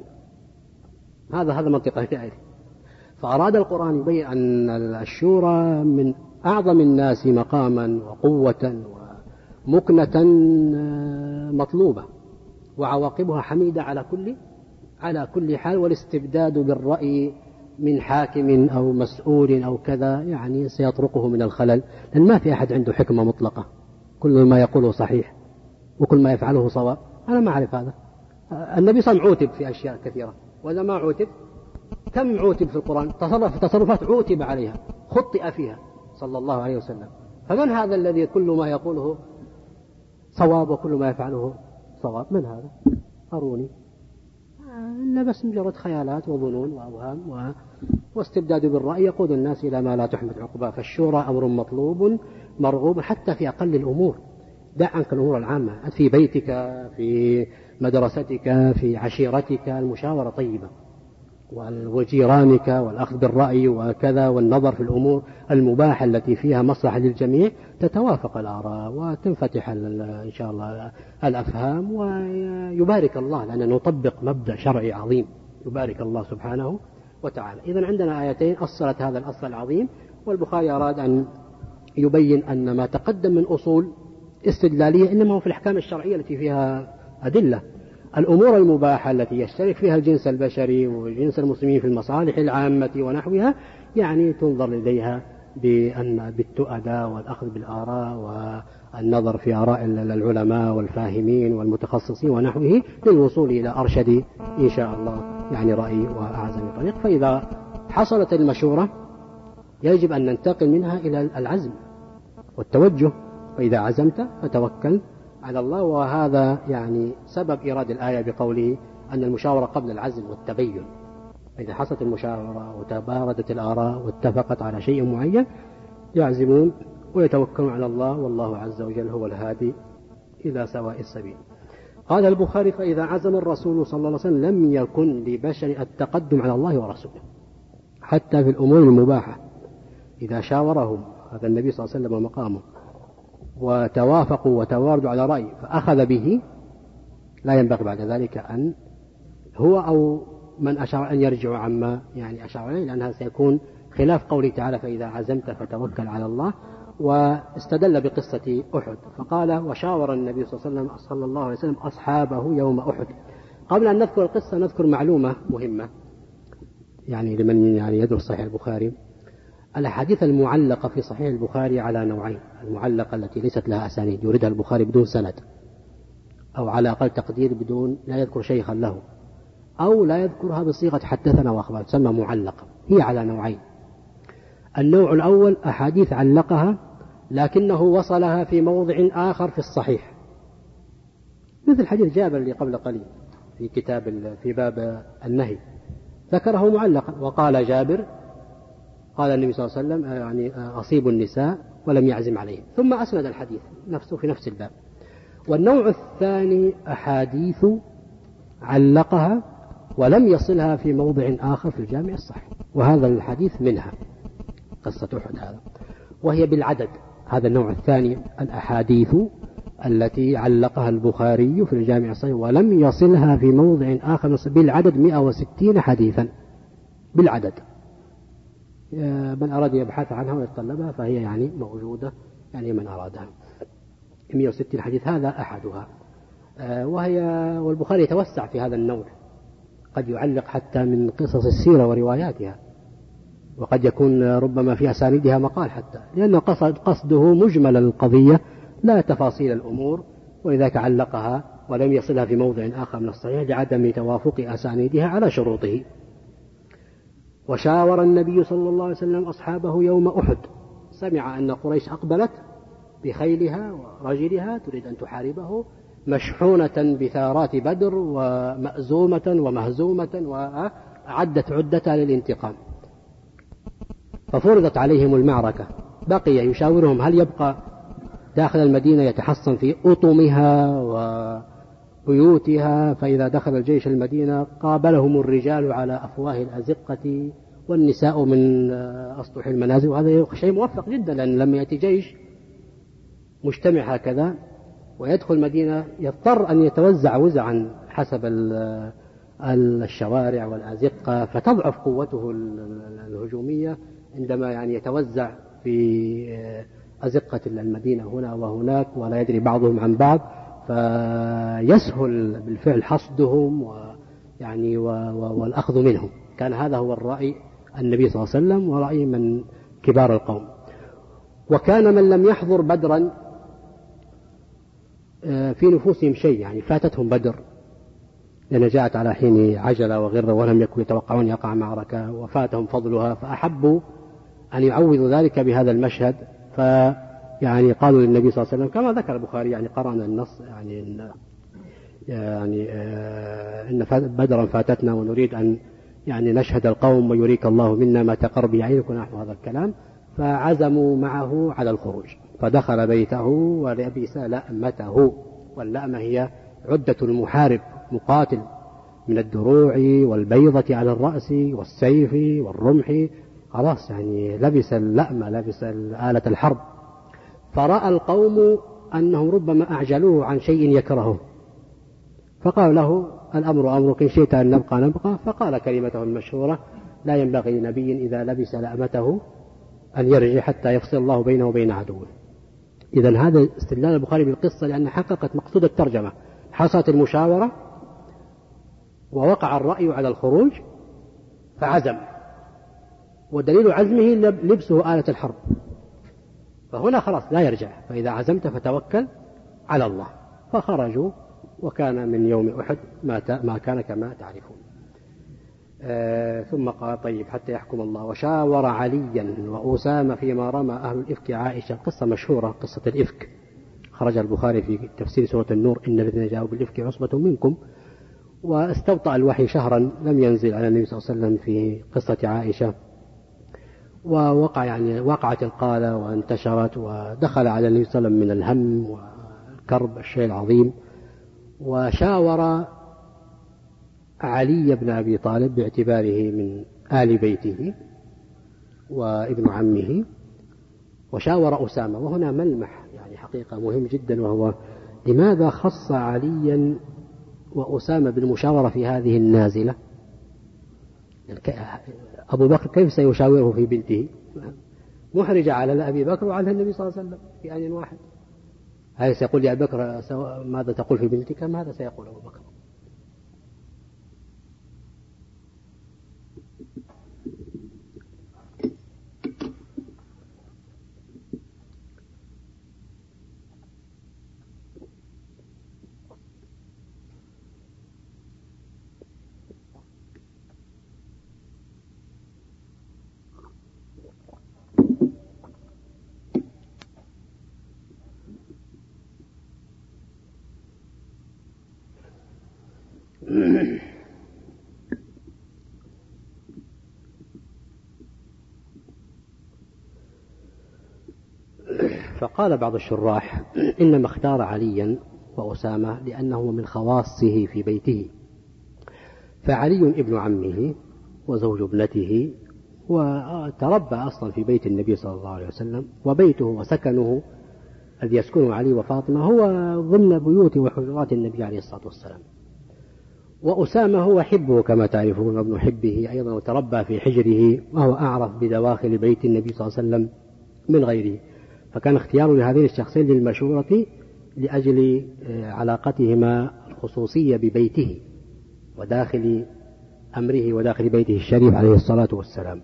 هذا هذا منطقة شاعري. فأراد القرآن يبين أن الشورى من أعظم الناس مقاما وقوة ومكنة مطلوبة، وعواقبها حميدة على كل على كل حال. والاستبداد بالرأي من حاكم أو مسؤول أو كذا يعني سيطرقه من الخلل، لأن ما في أحد عنده حكمة مطلقة كل ما يقوله صحيح وكل ما يفعله صواب. أنا ما أعرف هذا. النبي صلى الله عليه وسلم عوتب في أشياء كثيرة، وإذا ما عوتب كم عوتب في القرآن، تصرف تصرفات عوتب عليها خطئ فيها صلى الله عليه وسلم. فمن هذا الذي كل ما يقوله صواب وكل ما يفعله صواب؟ من هذا؟ أروني. إلا بس مجرد خيالات وظنون وأوهام و... واستبداد بالرأي يقود الناس إلى ما لا تحمد عقباه. فالشورى أمر مطلوب مرغوب حتى في أقل الأمور. دع عنك الأمور العامة، في بيتك، في مدرستك، في عشيرتك، المشاورة طيبة، وجيرانك، والأخذ بالرأي وكذا، والنظر في الأمور المباحة التي فيها مصلحة للجميع. تتوافق الآراء وتنفتح إن شاء الله الأفهام، ويبارك الله، لأننا نطبق مبدأ شرعي عظيم يبارك الله سبحانه وتعالى. إذن عندنا آيتين أصلت هذا الأصل العظيم، والبخاري أراد أن يبين أن ما تقدم من أصول استدلالية إنما هو في الأحكام الشرعية التي فيها أدلة. الأمور المباحة التي يشترك فيها الجنس البشري وجنس المسلمين في المصالح العامة ونحوها يعني تنظر لديها بأن بالتؤدى والأخذ بالآراء والنظر في آراء العلماء والفاهمين والمتخصصين ونحوه للوصول إلى أرشد إن شاء الله يعني رأي وأعظم طريق. فإذا حصلت المشورة يجب أن ننتقل منها إلى العزم والتوجه، فإذا عزمت فتوكل على الله. وهذا يعني سبب إيراد الآية بقوله أن المشاورة قبل العزم والتبين. إذا حصلت المشاورة وتباردت الآراء واتفقت على شيء معين يعزمون ويتوكلون على الله، والله عز وجل هو الهادي إلى سواء السبيل. قال البخاري: فإذا عزم الرسول صلى الله عليه وسلم لم يكن لبشر التقدم على الله ورسوله، حتى في الأمور المباحة إذا شاورهم هذا النبي صلى الله عليه وسلم مقامه وتوافقوا وتواردوا على رأي فأخذ به، لا ينبغي بعد ذلك أن هو أو من أشار أن يرجع عما يعني أشار عليه، لأنها سيكون خلاف قوله تعالى: فإذا عزمت فتوكل على الله. واستدل بقصة أحد فقال: وشاور النبي صلى الله عليه وسلم صلى الله عليه وسلم أصحابه يوم أحد. قبل أن نذكر القصة نذكر معلومة مهمة يعني لمن يعني يدرس صحيح البخاري. الأحاديث المعلقة في صحيح البخاري على نوعين: المعلقة التي ليست لها أسانيد يوردها البخاري بدون سند، أو على أقل تقدير بدون لا يذكر شيخا له، أو لا يذكرها بصيغة حدثنا وأخبار، تسمى معلقة. هي على نوعين: النوع الأول أحاديث علقها لكنه وصلها في موضع آخر في الصحيح، مثل حديث جابر اللي قبل قليل في كتاب في باب النهي، ذكره معلقا وقال جابر قال النبي صلى الله عليه وسلم يعني أصيب النساء ولم يعزم عليهم، ثم أسند الحديث نفسه في نفس الباب. والنوع الثاني أحاديث علقها ولم يصلها في موضع آخر في الجامع الصحيح، وهذا الحديث منها قصة أحد هذا، وهي بالعدد. هذا النوع الثاني الأحاديث التي علقها البخاري في الجامع الصحيح ولم يصلها في موضع آخر بالعدد مئة وستين حديثا بالعدد. من أراد يبحث عنها ويتطلبها فهي يعني موجودة يعني من أرادها مئة وستين حديث، هذا أحدها. وهي والبخاري يتوسع في هذا النوع، قد يعلق حتى من قصص السيرة ورواياتها، وقد يكون ربما في أسانيدها مقال حتى، لأن قصد قصده مجمل القضية لا تفاصيل الأمور، ولذلك علقها ولم يصلها في موضع آخر من الصحيح لعدم توافق أسانيدها على شروطه. وشاور النبي صلى الله عليه وسلم أصحابه يوم أحد، سمع أن قريش أقبلت بخيلها ورجلها تريد أن تحاربه، مشحونة بثارات بدر ومأزومة ومهزومة وأعدت عدتها للانتقام، ففرضت عليهم المعركة. بقي يشاورهم هل يبقى داخل المدينة يتحصن في أطمها بيوتها، فإذا دخل الجيش المدينة قابلهم الرجال على أفواه الأزقة والنساء من أسطح المنازل. وهذا شيء موفق جدا، لأن لما يأتي جيش مجتمع هكذا ويدخل المدينة يضطر أن يتوزع وزعا حسب الشوارع والأزقة، فتضعف قوته الهجومية عندما يعني يتوزع في أزقة المدينة هنا وهناك ولا يدري بعضهم عن بعض، فيسهل بالفعل حصدهم ويعني والأخذ منهم. كان هذا هو الرأي النبي صلى الله عليه وسلم ورأي من كبار القوم. وكان من لم يحضر بدرا في نفوسهم شيء، يعني فاتتهم بدر لأن جاءت على حين عجلة وغرة ولم يكن يتوقعون يقع معركة وفاتهم فضلها، فأحبوا أن يعوضوا ذلك بهذا المشهد. فيعني قالوا للنبي صلى الله عليه وسلم كما ذكر البخاري، يعني قرأنا النص، يعني إن يعني إن بدرا فاتتنا ونريد أن يعني نشهد القوم ويريك الله منا ما تقر بعينك ونحو هذا الكلام. فعزموا معه على الخروج، فدخل بيته ولبس لأمته، واللأمة هي عدة المحارب مقاتل من الدروع والبيضة على الرأس والسيف والرمح، خلاص يعني لبس اللأمة، لبس آلة الحرب. فرأى القوم أنهم ربما أعجلوه عن شيء يكرهه، فقال له الأمر أمرك إن شئت أن نبقى نبقى. فقال كلمته المشهورة لا ينبغي لنبي إذا لبس لأمته أن يرجع حتى يفصل الله بينه وبين عدوه. إذن هذا استدلال البخاري بالقصة لأن حققت مقصود الترجمة. حصلت المشاورة ووقع الرأي على الخروج فعزم، ودليل عزمه لبسه آلة الحرب، فهنا خلاص لا يرجع، فإذا عزمت فتوكل على الله. فخرجوا وكان من يوم أحد ما كان كما تعرفون. آه ثم قال طيب حتى يحكم الله. وشاور عليا وأسامة فيما رمى أهل الإفك عائشة. قصة مشهورة، قصة الإفك، خرج البخاري في تفسير سورة النور إن الذين جاءوا بالإفك عصبة منكم. واستبطأ الوحي شهرا لم ينزل على النبي صلى الله عليه وسلم في قصة عائشة، ووقع يعني وقعت القالة وانتشرت، ودخل على النبي صلى الله عليه وسلم من الهم والكرب الشيء العظيم. وشاور علي بن أبي طالب باعتباره من آل بيته وابن عمه، وشاور أسامة. وهنا ملمح يعني حقيقة مهم جدا، وهو لماذا خص عليا وأسامة بالمشاورة في هذه النازلة؟ أبو بكر كيف سيشاوره في بنته؟ محرج على أبي بكر وعلى النبي صلى الله عليه وسلم في آن واحد. هل سيقول لأبي بكر ماذا تقول في بنتك؟ ماذا سيقول أبو بكر؟ فقال بعض الشراح إنما اختار عليا وأسامة لأنه من خواصه في بيته، فعلي ابن عمه وزوج ابنته، وتربى أصلا في بيت النبي صلى الله عليه وسلم، وبيته وسكنه الذي يسكنه علي وفاطمة هو ضمن بيوت وحجرات النبي عليه الصلاة والسلام. وأسامة هو حبه كما تعرفون، ابن حبه أيضا، وتربى في حجره، وهو أعرف بدواخل بيت النبي صلى الله عليه وسلم من غيره. فكان اختيار لهذين الشخصين للمشورة لأجل علاقتهما الخصوصية ببيته وداخل أمره وداخل بيته الشريف عليه الصلاة والسلام.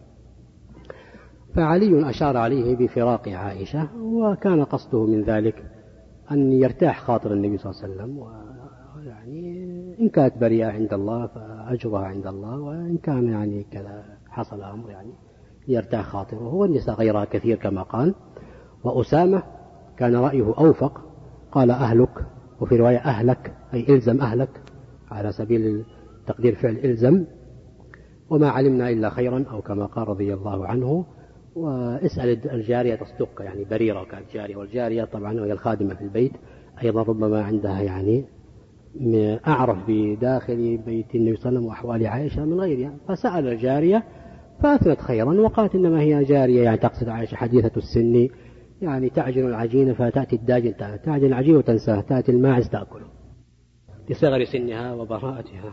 فعلي أشار عليه بفراق عائشة، وكان قصده من ذلك أن يرتاح خاطر النبي صلى الله عليه وسلم، ويعني إن كانت بريئة عند الله فأجرها عند الله، وإن كان يعني كذا حصل أمر يعني يرتاح خاطره، والنساء غيرها كثير كما قال. وأسامة كان رأيه أوفق، قال أهلك، وفي رواية أهلك أي إلزم أهلك، على سبيل تقدير فعل إلزم، وما علمنا إلا خيرا، أو كما قال رضي الله عنه. واسأل الجارية تصدق، يعني بريرة كانت جارية، والجارية طبعا وهي الخادمة في البيت أيضا ربما عندها يعني أعرف بداخل بيت النبي صلى الله عليه وسلم وأحوال عائشة من غيرها، فسأل الجارية فأثنت خيرا وقالت إنما هي جارية، يعني تقصد عائشة حديثة السن، يعني تعجن العجين فتأتي الداجن تعجن العجين وتنساه، تأتي الماعز تأكله لصغر سنها وبراءتها.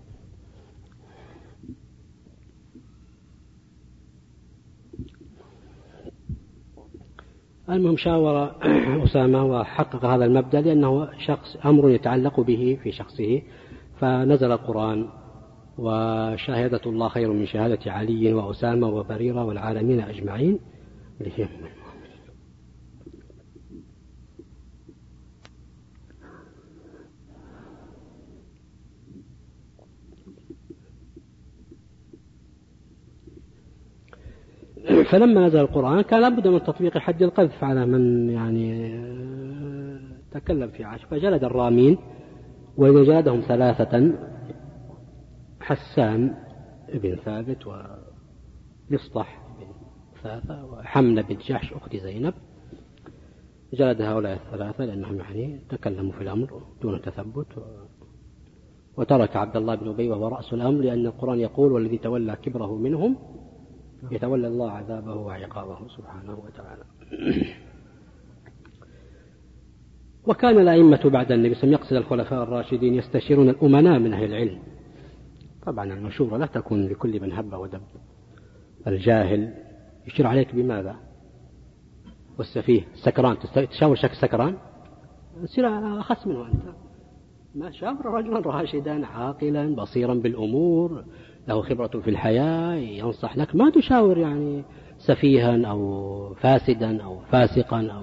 المهم شاور أسامة وحقق هذا المبدأ لأنه شخص أمر يتعلق به في شخصه، فنزل القرآن وشهادة الله خير من شهادة علي وأسامة وبريرة والعالمين أجمعين. فلما نزل القرآن كان لابد من تطبيق حد القذف على من يعني تكلم في عائشة، فجلد الرامين، وإذا جلدهم ثلاثة: حسان بن ثابت ومصطح بن ثاثة وحملة بن جحش أخت زينب، جلد هؤلاء الثلاثة لأنهم يعني تكلموا في الأمر دون تثبت، وترك عبد الله بن أبي وهو رأس الأمر، لأن القرآن يقول: والذي تولى كبره منهم يتولى الله عذابه وعقابه سبحانه وتعالى. وكان الأئمة بعد النبي صلى الله عليه وسلم يقصد الخلفاء الراشدين يستشيرون الأمناء من أهل العلم. طبعا المشورة لا تكون لكل من هب ودب، الجاهل يشير عليك بماذا؟ والسفيه سكران تشاور شك سكران تصير أخس منه أنت. ما شاور رجلا راشدا عاقلا بصيرا بالأمور له خبرة في الحياة ينصح لك، ما تشاور يعني سفيها أو فاسدا أو فاسقا أو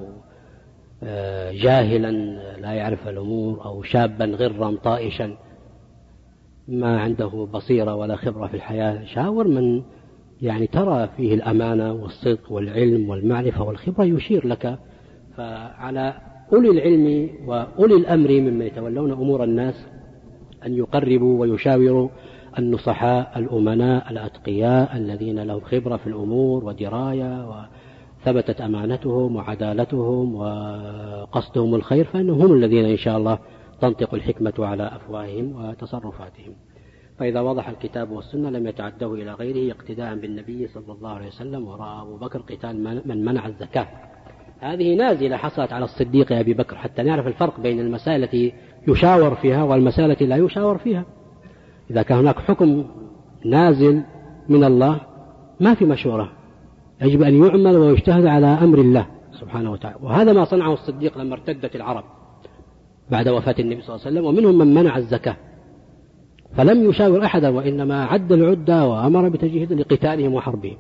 جاهلا لا يعرف الأمور أو شابا غرا طائشا ما عنده بصيرة ولا خبرة في الحياة. شاور من يعني ترى فيه الأمانة والصدق والعلم والمعرفة والخبرة يشير لك. فعلى أولي العلم وأولي الأمر ممن يتولون أمور الناس أن يقربوا ويشاوروا النصحاء الأمناء الأتقياء الذين لهم خبرة في الأمور ودراية وثبتت أمانتهم وعدالتهم وقصدهم الخير، فإنهم هم الذين إن شاء الله تنطق الحكمة على أفواههم وتصرفاتهم. فإذا وضح الكتاب والسنة لم يتعدوا إلى غيره اقتداء بالنبي صلى الله عليه وسلم. ورأى أبو بكر قتال من منع الزكاة، هذه نازلة حصلت على الصديق أبي بكر، حتى نعرف الفرق بين المسائل التي يشاور فيها والمسائل التي لا يشاور فيها. إذا كان هناك حكم نازل من الله ما في مشورة، يجب أن يعمل ويجتهد على أمر الله سبحانه وتعالى. وهذا ما صنعه الصديق لما ارتدت العرب بعد وفاة النبي صلى الله عليه وسلم، ومنهم من منع الزكاة فلم يشاور أحدا، وإنما عد العدة وأمر بتجهيز لقتالهم وحربهم.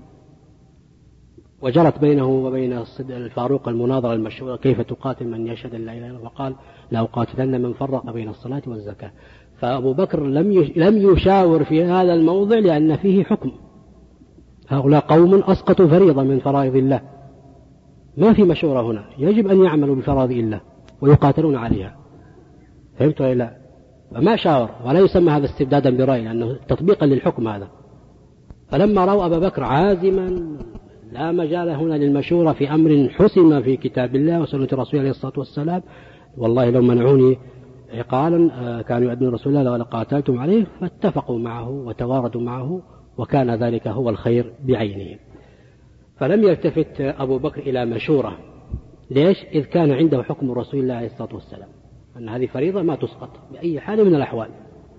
وجرت بينه وبين الفاروق المناظرة المشهورة: كيف تقاتل من يشهد أن لا إله إلا الله؟ وقال: لا أقاتلن من فرق بين الصلاة والزكاة. فأبو بكر لم لم يشاور في هذا الموضع لأن فيه حكم. هؤلاء قوم أسقطوا فريضة من فرائض الله، ما في مشورة هنا، يجب أن يعملوا بفرائض الله ويقاتلون عليها. فهمت ولا لا؟ فما شاور، ولا يسمى هذا استبدادا برأي لأنه تطبيقا للحكم هذا. فلما رأوا أبا بكر عازما لا مجال هنا للمشورة في أمر حسم في كتاب الله وسنة رسوله عليه الصلاة والسلام: والله لو منعوني عقالا كانوا يؤذون رسول الله ولقاتلتم عليه، فاتفقوا معه وتواردوا معه، وكان ذلك هو الخير بعينه. فلم يلتفت أبو بكر إلى مشورة. ليش؟ إذ كان عنده حكم رسول الله عليه الصلاة والسلام أن هذه فريضة ما تسقط بأي حال من الأحوال،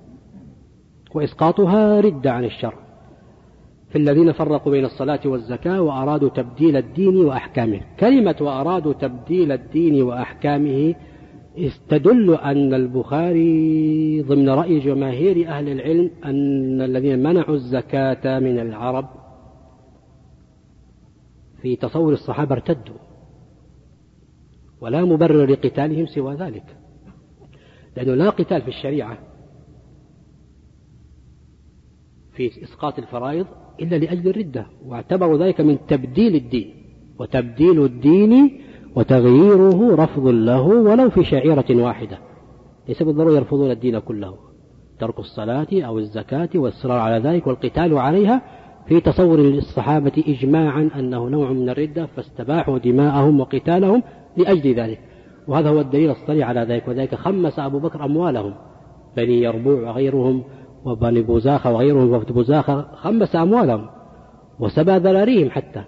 وإسقاطها ردة عن الشر. في الذين فرقوا بين الصلاة والزكاة وأرادوا تبديل الدين وأحكامه. كلمة وأرادوا تبديل الدين وأحكامه تدل أن البخاري ضمن رأي جماهير أهل العلم أن الذين منعوا الزكاة من العرب في تصور الصحابة ارتدوا، ولا مبرر لقتالهم سوى ذلك، لأنه لا قتال في الشريعة في إسقاط الفرائض إلا لأجل الردة، واعتبروا ذلك من تبديل الدين، وتبديل الدين وتغييره رفض له ولو في شعيرة واحدة. ليس بالضرورة يرفضون الدين كله، ترك الصلاة أو الزكاة والإصرار على ذلك والقتال عليها في تصور الصحابة إجماعا أنه نوع من الردة، فاستباحوا دماءهم وقتالهم لأجل ذلك. وهذا هو الدليل الصريح على ذلك. وذلك خمس أبو بكر أموالهم بني يربوع وغيرهم وبني بوزاخة وغيرهم وفد بوزاخة خمس أموالهم وسبى ذراريهم، حتى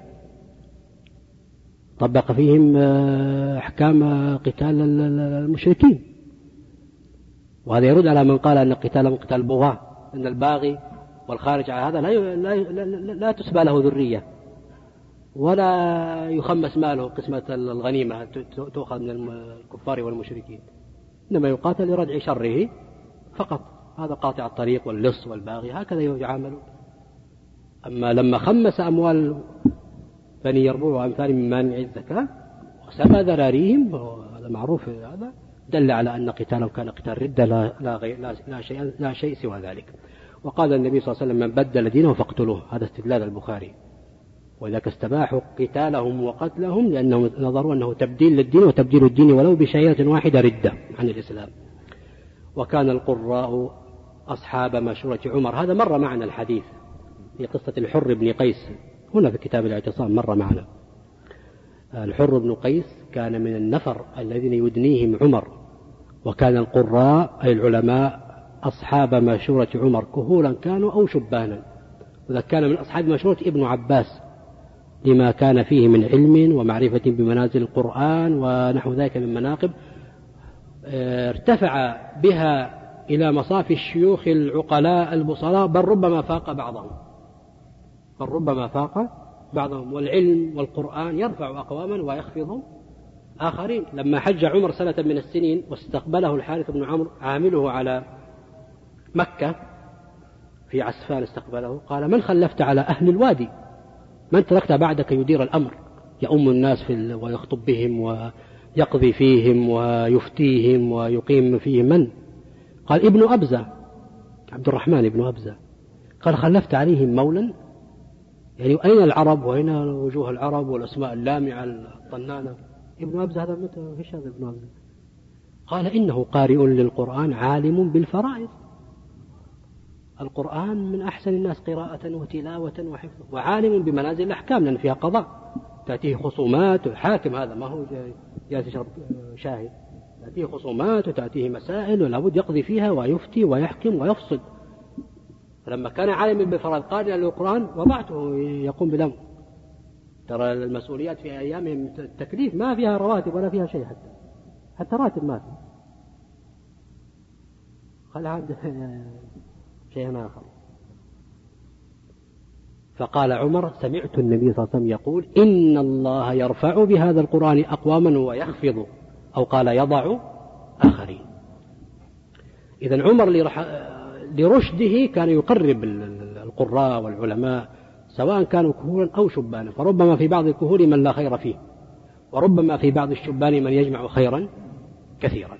طبق فيهم أحكام قتال المشركين. وهذا يرد على من قال أن قتالهم قتال بغاة، أن الباغي والخارج على هذا لا لا لا, لا تسبى له ذرية ولا يخمس ماله قسمة الغنيمة تؤخذ من الكفار والمشركين، إنما يقاتل لردع شره فقط. هذا قاطع الطريق واللص والباغي هكذا يعاملون. أما لما خمس أموال بني يربوع وأمثال من مانع الزكاة وسبى ذراريهم، هذا معروف، هذا دل على أن قتالهم كان قتال ردة لا, لا, لا, لا, شيء, لا شيء سوى ذلك. وقال النبي صلى الله عليه وسلم: من بدل دينه فاقتلوه. هذا استدلال البخاري. وذلك استباحوا قتالهم وقتلهم لأنهم نظروا أنه تبديل للدين، وتبديل الدين ولو بشيئة واحدة ردة عن الإسلام. وكان القراء أصحاب مشورة عمر. هذا مر معنا الحديث في قصة الحر بن قيس هنا في كتاب الاعتصام، مر معنا. الحر بن قيس كان من النفر الذين يدنيهم عمر، وكان القراء أي العلماء أصحاب مشورة عمر كهولا كانوا أو شبانا. وذا كان من أصحاب مشورة ابن عباس لما كان فيه من علم ومعرفة بمنازل القرآن ونحو ذلك من مناقب، ارتفع بها إلى مصاف الشيوخ العقلاء البصراء، بل ربما فاق بعضهم بل ربما فاق بعضهم. والعلم والقرآن يرفع أقواما ويخفض آخرين. لما حج عمر سنة من السنين واستقبله الحارث بن عمرو عامله على مكة في عسفان، استقبله قال: من خلفت على أهل الوادي؟ من تركت بعدك يدير الأمر يؤم الناس في ال... ويخطب بهم ويقضي فيهم ويفتيهم ويقيم فيهم؟ من؟ قال: ابن أبزة، عبد الرحمن ابن أبزة. قال: خلفت عليهم مولا؟ يعني أين العرب وأين وجوه العرب والأسماء اللامعة الطنانة؟ ابن أبزة هذا متى؟ فيش هذا ابن أبزة؟ قال: إنه قارئ للقرآن عالم بالفرائض. القرآن من أحسن الناس قراءة وتلاوة وحفظ، وعالم بمنازل الأحكام لأن فيها قضاء. تأتيه خصومات، الحاكم هذا ما هو جالس يشرب شاهي، تأتيه خصومات وتأتيه مسائل ولا بد يقضي فيها ويفتي ويحكم ويفصل. فلما كان عالما بالفرائض قارئا للقرآن وضعته يقوم بالأمر. ترى المسؤوليات في أيامهم التكليف ما فيها رواتب ولا فيها شيء، حتى حتى راتب ما فيه. خل عاد شيء آخر. فقال عمر: سمعت النبي صلى الله عليه وسلم يقول: إن الله يرفع بهذا القرآن أقواما ويخفض، أو قال يضع آخرين. إذن عمر لرشده كان يقرب القراء والعلماء سواء كانوا كهولا أو شبانا، فربما في بعض الكهول من لا خير فيه، وربما في بعض الشبان من يجمع خيرا كثيرا.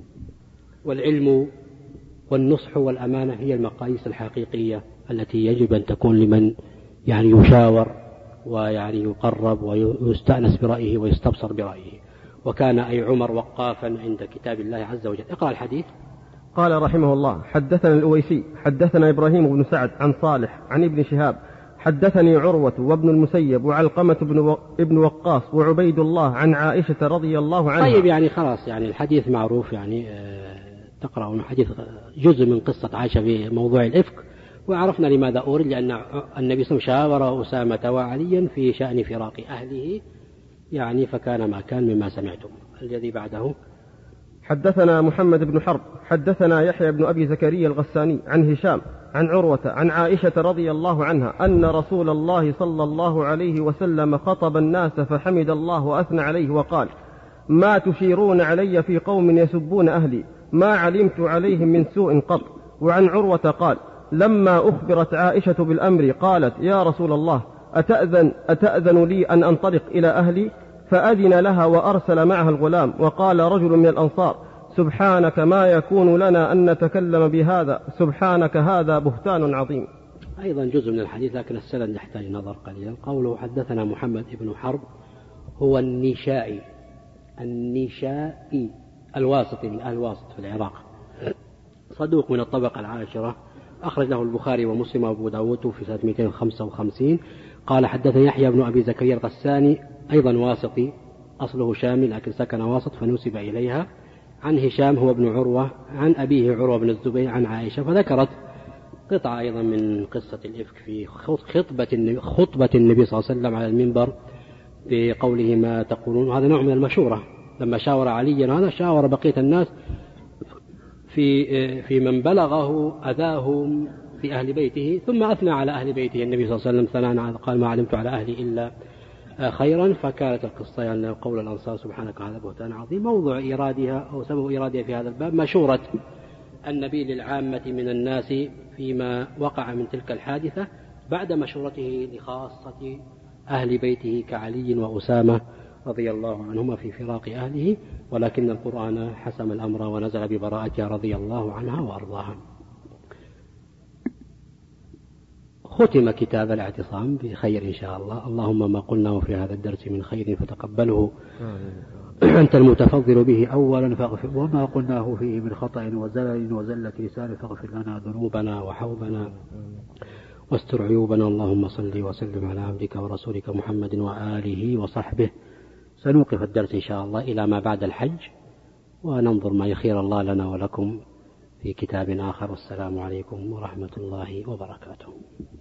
والعلم والنصح والأمانة هي المقاييس الحقيقية التي يجب أن تكون لمن يعني يشاور ويعني يقرب ويستأنس برأيه ويستبصر برأيه. وكان أي عمر وقافا عند كتاب الله عز وجل. اقرأ الحديث. قال رحمه الله: حدثنا الأويسي حدثنا إبراهيم بن سعد عن صالح عن ابن شهاب حدثني عروة وابن المسيب وعلقمة بن وقاص وعبيد الله عن عائشة رضي الله عنها. طيب يعني خلاص، يعني الحديث معروف، يعني تقرأ من حديث جزء من قصة عائشة في موضوع الإفك، وعرفنا لماذا أورد، لأن النبي صلى الله عليه وسلم شاور أسامة وعليا في شأن فراق أهله، يعني فكان ما كان مما سمعتم. الذي بعده: حدثنا محمد بن حرب حدثنا يحيى بن أبي زكريا الغساني عن هشام عن عروة عن عائشة رضي الله عنها أن رسول الله صلى الله عليه وسلم خطب الناس فحمد الله وأثنى عليه وقال: ما تشيرون علي في قوم يسبون أهلي، ما علمت عليهم من سوء قط. وعن عروة قال: لما أخبرت عائشة بالأمر قالت: يا رسول الله، أتأذن, أتأذن لي أن أنطلق إلى أهلي؟ فأذن لها وأرسل معها الغلام. وقال رجل من الأنصار: سبحانك ما يكون لنا أن نتكلم بهذا، سبحانك هذا بهتان عظيم. أيضا جزء من الحديث لكن السند يحتاج نظر قليلا. قوله حدثنا محمد بن حرب هو النشائي النشائي الواسطي من أهل الواسط في العراق، صدوق من الطبقة العاشرة، أخرج له البخاري ومسلم وأبو داود في سنة مئتين وخمسة وخمسين. قال حدثنا يحيى بن أبي زكريا الغساني أيضا واسطي، أصله شامي لكن سكن واسط فنسب إليها، عن هشام هو ابن عروة عن أبيه عروة بن الزبير عن عائشة، فذكرت قطعة أيضا من قصة الإفك في خطبة النبي, خطبة النبي صلى الله عليه وسلم على المنبر بقوله ما تقولون. هذا نوع من المشورة، لما شاور عليا هذا شاور بقية الناس في في من بلغه أذاهم في أهل بيته، ثم أثنى على أهل بيته النبي صلى الله عليه وسلم ثناء قال ما علمت على أهلي إلا خيرا. فكانت القصة يعني قول الأنصار سبحانك هذا بهتان عظيم، موضوع إيرادها أو سبب إيرادها في هذا الباب مشورة النبي للعامة من الناس فيما وقع من تلك الحادثة بعد مشورته لخاصة أهل بيته كعلي وأسامة رضي الله عنهما في فراق أهله، ولكن القرآن حسم الأمر ونزل ببراءتها رضي الله عنها وأرضاها. ختم كتاب الاعتصام بخير إن شاء الله. اللهم ما قلناه في هذا الدرس من خير فتقبله أنت المتفضل به أولا فاغفر، وما قلناه فيه من خطأ وزلل وزلة لسان فاغفر لنا ذنوبنا وحوبنا واستر عيوبنا. اللهم صل وسلم على عبدك ورسولك محمد وآله وصحبه. سنوقف الدرس إن شاء الله إلى ما بعد الحج، وننظر ما يخير الله لنا ولكم في كتاب آخر. والسلام عليكم ورحمة الله وبركاته.